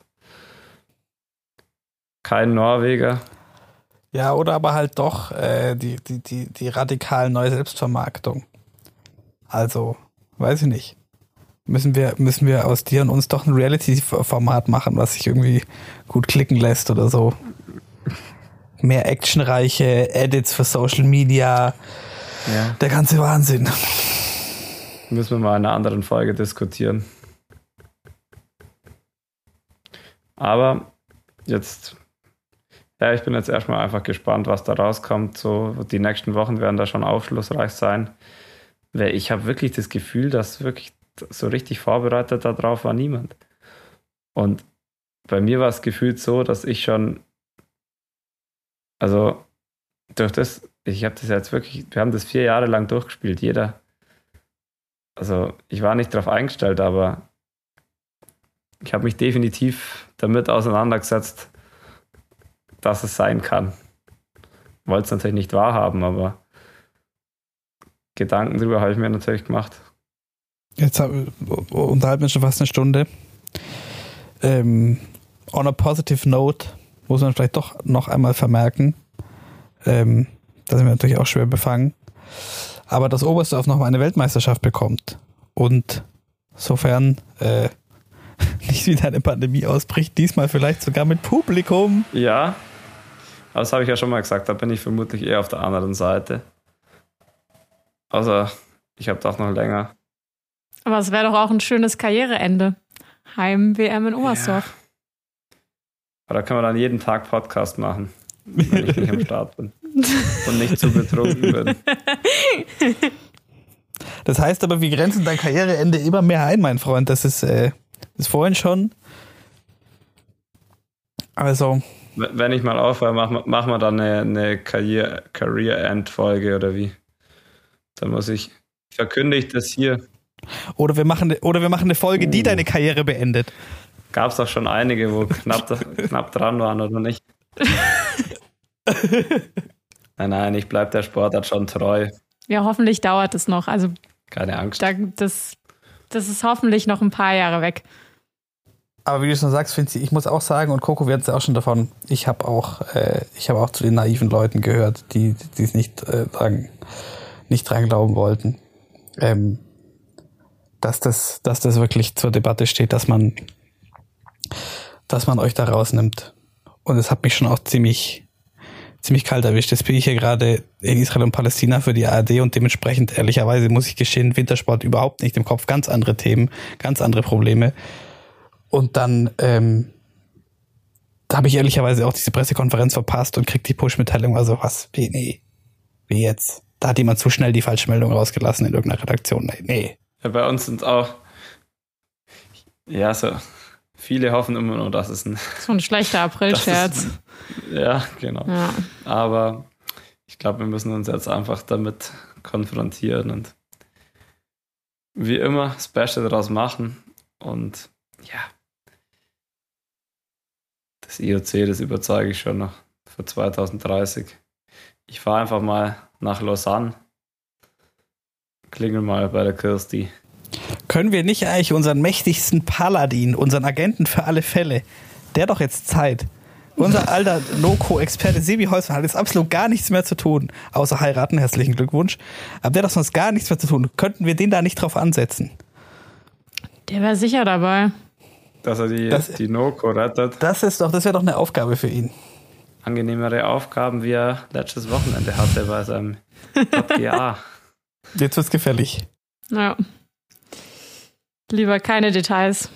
Kein Norweger. Ja, oder aber halt doch die radikal neue Selbstvermarktung. Also, weiß ich nicht. Müssen wir aus dir und uns doch ein Reality-Format machen, was sich irgendwie gut klicken lässt oder so. Mehr actionreiche Edits für Social Media. Ja. Der ganze Wahnsinn. Müssen wir mal in einer anderen Folge diskutieren. Aber jetzt, ja, ich bin jetzt erstmal einfach gespannt, was da rauskommt. So, die nächsten Wochen werden da schon aufschlussreich sein. Weil ich habe wirklich das Gefühl, dass wirklich so richtig vorbereitet darauf war niemand. Und bei mir war es gefühlt so, dass ich schon, also durch das, ich habe das jetzt wirklich, wir haben das 4 Jahre lang durchgespielt, jeder. Also ich war nicht darauf eingestellt, aber ich habe mich definitiv damit auseinandergesetzt, dass es sein kann. Wollte es natürlich nicht wahrhaben, aber Gedanken darüber habe ich mir natürlich gemacht. Jetzt unterhalten wir schon fast eine Stunde. On a positive note muss man vielleicht doch noch einmal vermerken, da sind wir natürlich auch schwer befangen, aber dass Oberstdorf noch mal eine Weltmeisterschaft bekommt und sofern nicht wieder eine Pandemie ausbricht, diesmal vielleicht sogar mit Publikum. Ja, aber das habe ich ja schon mal gesagt, da bin ich vermutlich eher auf der anderen Seite. Also, ich habe doch noch länger. Aber es wäre doch auch ein schönes Karriereende. Heim-WM in Oberstdorf. Ja. Aber da können wir dann jeden Tag Podcast machen, wenn ich nicht am Start bin und nicht zu betrunken bin. Das heißt aber, wir grenzen dein Karriereende immer mehr ein, mein Freund. Das ist vorhin schon. Also. Wenn ich mal aufhöre, machen wir dann eine Career-End-Folge oder wie? Dann muss ich, verkündige ich das hier. Oder wir machen eine Folge, die deine Karriere beendet. Gab es doch schon einige, wo knapp dran waren, oder nicht? Nein, ich bleibe der Sportart schon treu. Ja, hoffentlich dauert es noch. Also keine Angst. Das ist hoffentlich noch ein paar Jahre weg. Aber wie du schon sagst, Finzi, ich muss auch sagen, und Coco, wir hatten es ja auch schon davon, ich habe auch zu den naiven Leuten gehört, die es nicht dran glauben wollten, dass das wirklich zur Debatte steht, dass man euch da rausnimmt. Und es hat mich schon auch ziemlich kalt erwischt. Jetzt bin ich hier gerade in Israel und Palästina für die ARD und dementsprechend, ehrlicherweise muss ich gestehen, Wintersport überhaupt nicht im Kopf, ganz andere Themen, ganz andere Probleme. Und dann da habe ich ehrlicherweise auch diese Pressekonferenz verpasst und krieg die Push-Mitteilung, also was, wie jetzt? Da hat jemand zu schnell die Falschmeldung rausgelassen in irgendeiner Redaktion. Nee. Ja, bei uns sind auch, ja, so viele hoffen immer nur, dass es so ein schlechter April-Scherz. Ja, genau. Ja. Aber ich glaube, wir müssen uns jetzt einfach damit konfrontieren und wie immer das Beste daraus machen. Und ja, das IOC, das überzeuge ich schon noch für 2030. Ich fahre einfach mal nach Lausanne. Klingel mal bei der Kirsti. Können wir nicht eigentlich unseren mächtigsten Paladin, unseren Agenten für alle Fälle, der doch jetzt Zeit, unser alter Loco-Experte Sebi Holzmann hat jetzt absolut gar nichts mehr zu tun, außer heiraten, herzlichen Glückwunsch, aber der hat doch sonst gar nichts mehr zu tun. Könnten wir den da nicht drauf ansetzen? Der wäre sicher dabei. Dass er die Noco rettet. Das wäre doch eine Aufgabe für ihn. Angenehmere Aufgaben, wie er letztes Wochenende hatte bei seinem JGA. Jetzt wird's gefährlich. Ja. Lieber keine Details.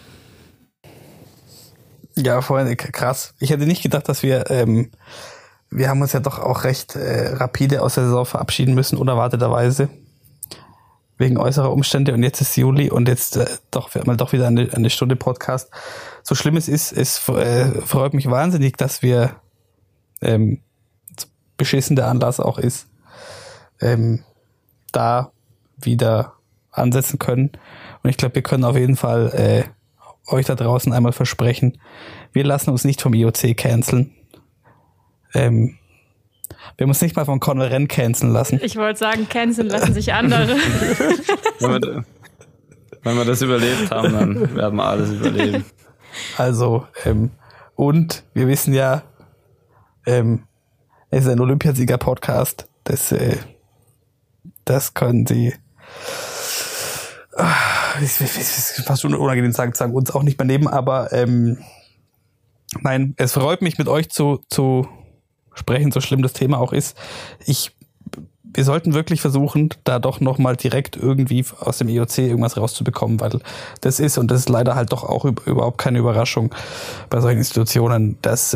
Ja, vorhin krass. Ich hätte nicht gedacht, dass wir haben uns ja doch auch recht rapide aus der Saison verabschieden müssen, unerwarteterweise. Wegen äußerer Umstände und jetzt ist Juli und jetzt doch wieder eine Stunde Podcast. So schlimm es ist, es freut mich wahnsinnig, dass wir beschissen der Anlass auch ist, da wieder ansetzen können. Und ich glaube, wir können auf jeden Fall euch da draußen einmal versprechen, wir lassen uns nicht vom IOC canceln. Wir haben uns nicht mal von Conor Renn canceln lassen. Ich wollte sagen, canceln lassen sich andere. Wenn wir das überlebt haben, dann werden wir alles überleben. Also, und wir wissen ja, es ist ein Olympiasieger-Podcast. Das können sie, ist fast schon unangenehm sagen uns auch nicht mehr nehmen, aber nein, es freut mich, mit euch zu sprechen, so schlimm das Thema auch ist. Wir sollten wirklich versuchen, da doch nochmal direkt irgendwie aus dem IOC irgendwas rauszubekommen, weil das ist leider halt doch auch überhaupt keine Überraschung bei solchen Institutionen, dass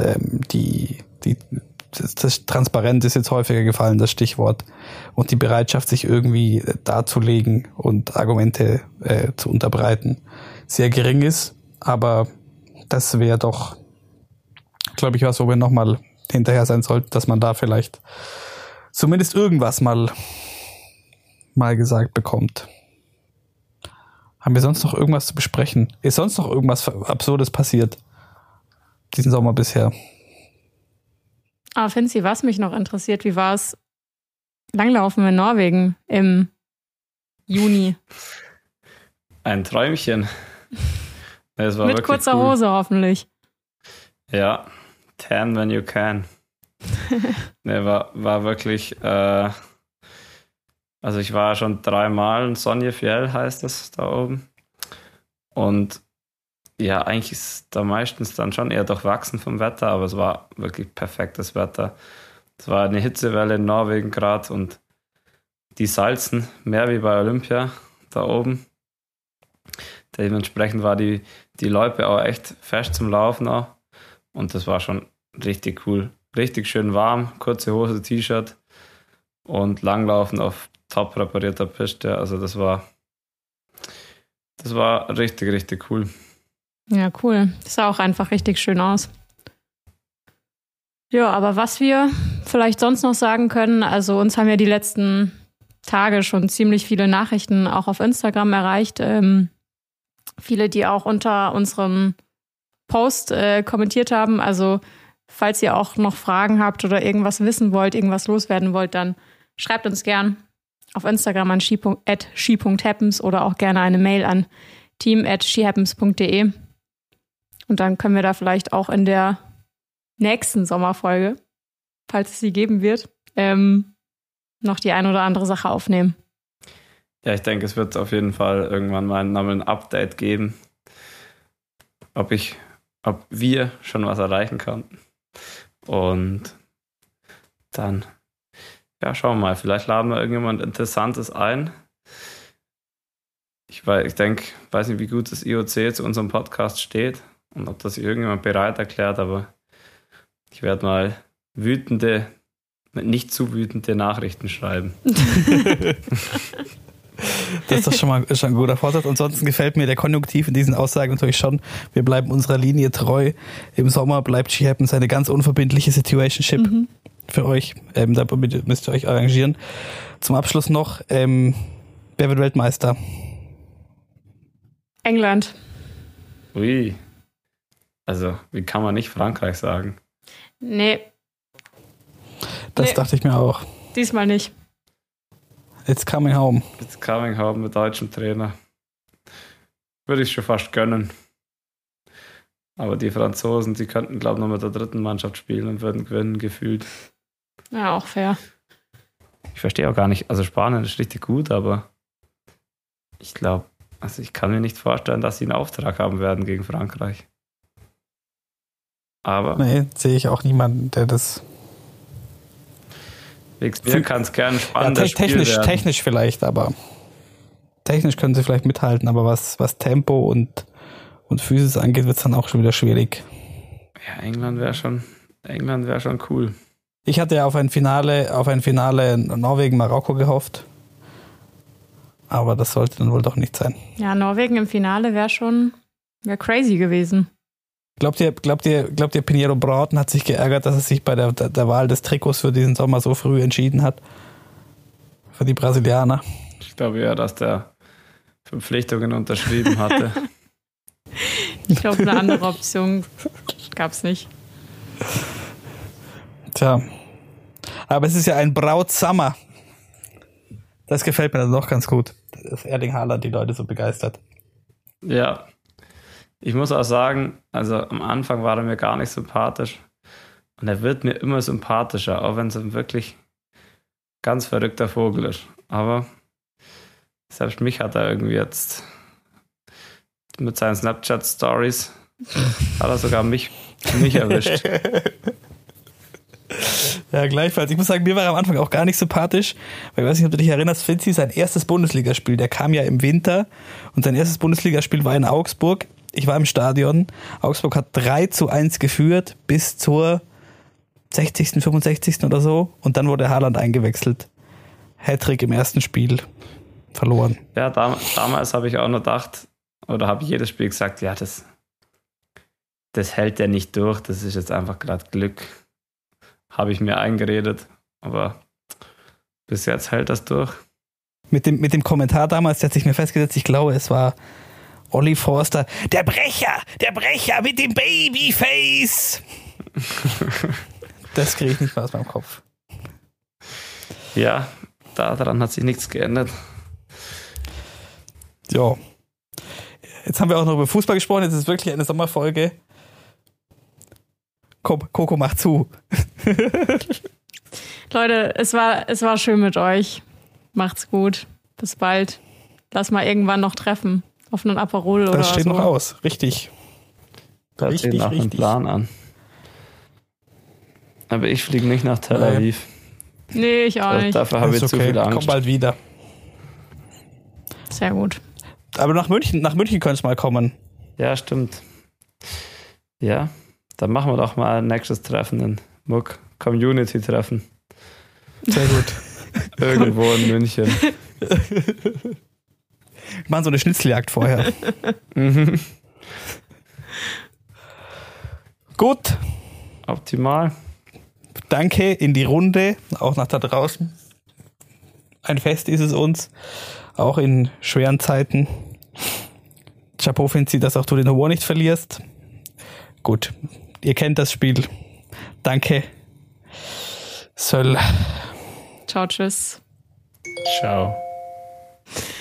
das Transparenz ist jetzt häufiger gefallen, das Stichwort, und die Bereitschaft, sich irgendwie darzulegen und Argumente zu unterbreiten, sehr gering ist. Aber das wäre doch, glaube ich, was, wo wir nochmal hinterher sein sollten, dass man da vielleicht zumindest irgendwas mal gesagt bekommt. Haben wir sonst noch irgendwas zu besprechen? Ist sonst noch irgendwas Absurdes passiert diesen Sommer bisher? Aber Finzi, was mich noch interessiert, wie war es Langlaufen in Norwegen im Juni? Ein Träumchen. Es war mit kurzer Hose hoffentlich. Ja, tan when you can. War wirklich, also ich war schon 3-mal in Sonjefjell, heißt es da oben. Und ja, eigentlich ist da meistens dann schon eher durchwachsen vom Wetter, aber es war wirklich perfektes Wetter. Es war eine Hitzewelle in Norwegen gerade und die salzen mehr wie bei Olympia da oben. Dementsprechend war die Loipe auch echt fest zum Laufen auch. Und das war schon richtig cool. Richtig schön warm, kurze Hose, T-Shirt und Langlaufen auf top präparierter Piste. Also das war richtig, richtig cool. Ja, cool. Das sah auch einfach richtig schön aus. Ja, aber was wir vielleicht sonst noch sagen können, also uns haben ja die letzten Tage schon ziemlich viele Nachrichten auch auf Instagram erreicht. Viele, die auch unter unserem Post kommentiert haben. Also falls ihr auch noch Fragen habt oder irgendwas wissen wollt, irgendwas loswerden wollt, dann schreibt uns gern auf Instagram an @she.happens oder auch gerne eine Mail an team@shehappens.de. Und dann können wir da vielleicht auch in der nächsten Sommerfolge, falls es sie geben wird, noch die ein oder andere Sache aufnehmen. Ja, ich denke, es wird auf jeden Fall irgendwann mal ein Update geben, ob wir schon was erreichen konnten. Und dann, ja, schauen wir mal, vielleicht laden wir irgendjemand Interessantes ein. Ich weiß nicht, wie gut das IOC zu unserem Podcast steht und ob das irgendjemand bereit erklärt, aber ich werde mal nicht zu wütende Nachrichten schreiben. Das ist doch schon mal ein guter Vorsatz. Ansonsten gefällt mir der Konjunktiv in diesen Aussagen natürlich schon. Wir bleiben unserer Linie treu. Im Sommer bleibt She Happens eine ganz unverbindliche Situationship für euch. Da müsst ihr euch arrangieren. Zum Abschluss noch, wer wird Weltmeister? England. Ui. Also, wie kann man nicht Frankreich sagen? Nee. Das dachte ich mir auch. Diesmal nicht. It's coming home. It's coming home mit deutschem Trainer. Würde ich schon fast gönnen. Aber die Franzosen, die könnten, glaube ich, noch mit der dritten Mannschaft spielen und würden gewinnen, gefühlt. Ja, auch fair. Ich verstehe auch gar nicht, also Spanien ist richtig gut, aber ich glaube, also ich kann mir nicht vorstellen, dass sie einen Auftrag haben werden gegen Frankreich. Aber nee, sehe ich auch niemanden, der das... Mir kann es gerne spannender Spiel werden. Technisch vielleicht, aber technisch können sie vielleicht mithalten, aber was Tempo und Physis angeht, wird es dann auch schon wieder schwierig. Ja, England wäre schon cool. Ich hatte ja auf ein Finale Norwegen-Marokko gehofft, aber das sollte dann wohl doch nicht sein. Ja, Norwegen im Finale wäre crazy gewesen. Glaubt ihr, Pinheiro Brauten hat sich geärgert, dass er sich bei der Wahl des Trikots für diesen Sommer so früh entschieden hat? Für die Brasilianer? Ich glaube ja, dass der Verpflichtungen unterschrieben hatte. Ich glaube, eine andere Option gab es nicht. Tja. Aber es ist ja ein Braut-Summer. Das gefällt mir dann doch ganz gut, dass Erling Haaland die Leute so begeistert. Ja, ich muss auch sagen, also am Anfang war er mir gar nicht sympathisch. Und er wird mir immer sympathischer, auch wenn es ein wirklich ganz verrückter Vogel ist. Aber selbst mich hat er irgendwie jetzt mit seinen Snapchat-Stories hat er sogar mich erwischt. Ja, gleichfalls. Ich muss sagen, mir war er am Anfang auch gar nicht sympathisch, weil ich weiß nicht, ob du dich erinnerst, Finzi, sein erstes Bundesligaspiel, der kam ja im Winter und sein erstes Bundesligaspiel war in Augsburg. Ich war im Stadion. Augsburg hat 3-1 geführt bis zur 60., 65. oder so und dann wurde Haaland eingewechselt. Hattrick im ersten Spiel. Verloren. Ja, damals habe ich auch noch gedacht, oder habe jedes Spiel gesagt, ja, das hält der nicht durch, das ist jetzt einfach gerade Glück. Habe ich mir eingeredet, aber bis jetzt hält das durch. Mit dem Kommentar damals, der hat sich mir festgesetzt, ich glaube, es war Olli Forster, der Brecher mit dem Babyface. Das kriege ich nicht mehr aus meinem Kopf. Ja, daran hat sich nichts geändert. Ja. Jetzt haben wir auch noch über Fußball gesprochen, jetzt ist es wirklich eine Sommerfolge. Komm, Coco, mach zu. Leute, es war schön mit euch. Macht's gut. Bis bald. Lass mal irgendwann noch treffen. Auf einen Aperol oder so. Das steht noch aus. Richtig. Das steht nach einem Plan an. Aber ich fliege nicht nach Tel Aviv. Nee, ich auch nicht. Dafür habe ich zu viel Angst. Komm bald wieder. Sehr gut. Aber nach München könnte es mal kommen. Ja, stimmt. Ja, dann machen wir doch mal ein nächstes Treffen in Muck. Community-Treffen. Sehr gut. Irgendwo in München. Wir machen so eine Schnitzeljagd vorher. Gut. Optimal. Danke in die Runde, auch nach da draußen. Ein Fest ist es uns, auch in schweren Zeiten. Chapeau, Finzi, dass auch du den Humor nicht verlierst. Gut, ihr kennt das Spiel. Danke. Söll. Ciao, tschüss. Ciao.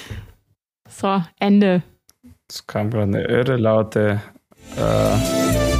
So, Ende. Es kam gerade eine irre laute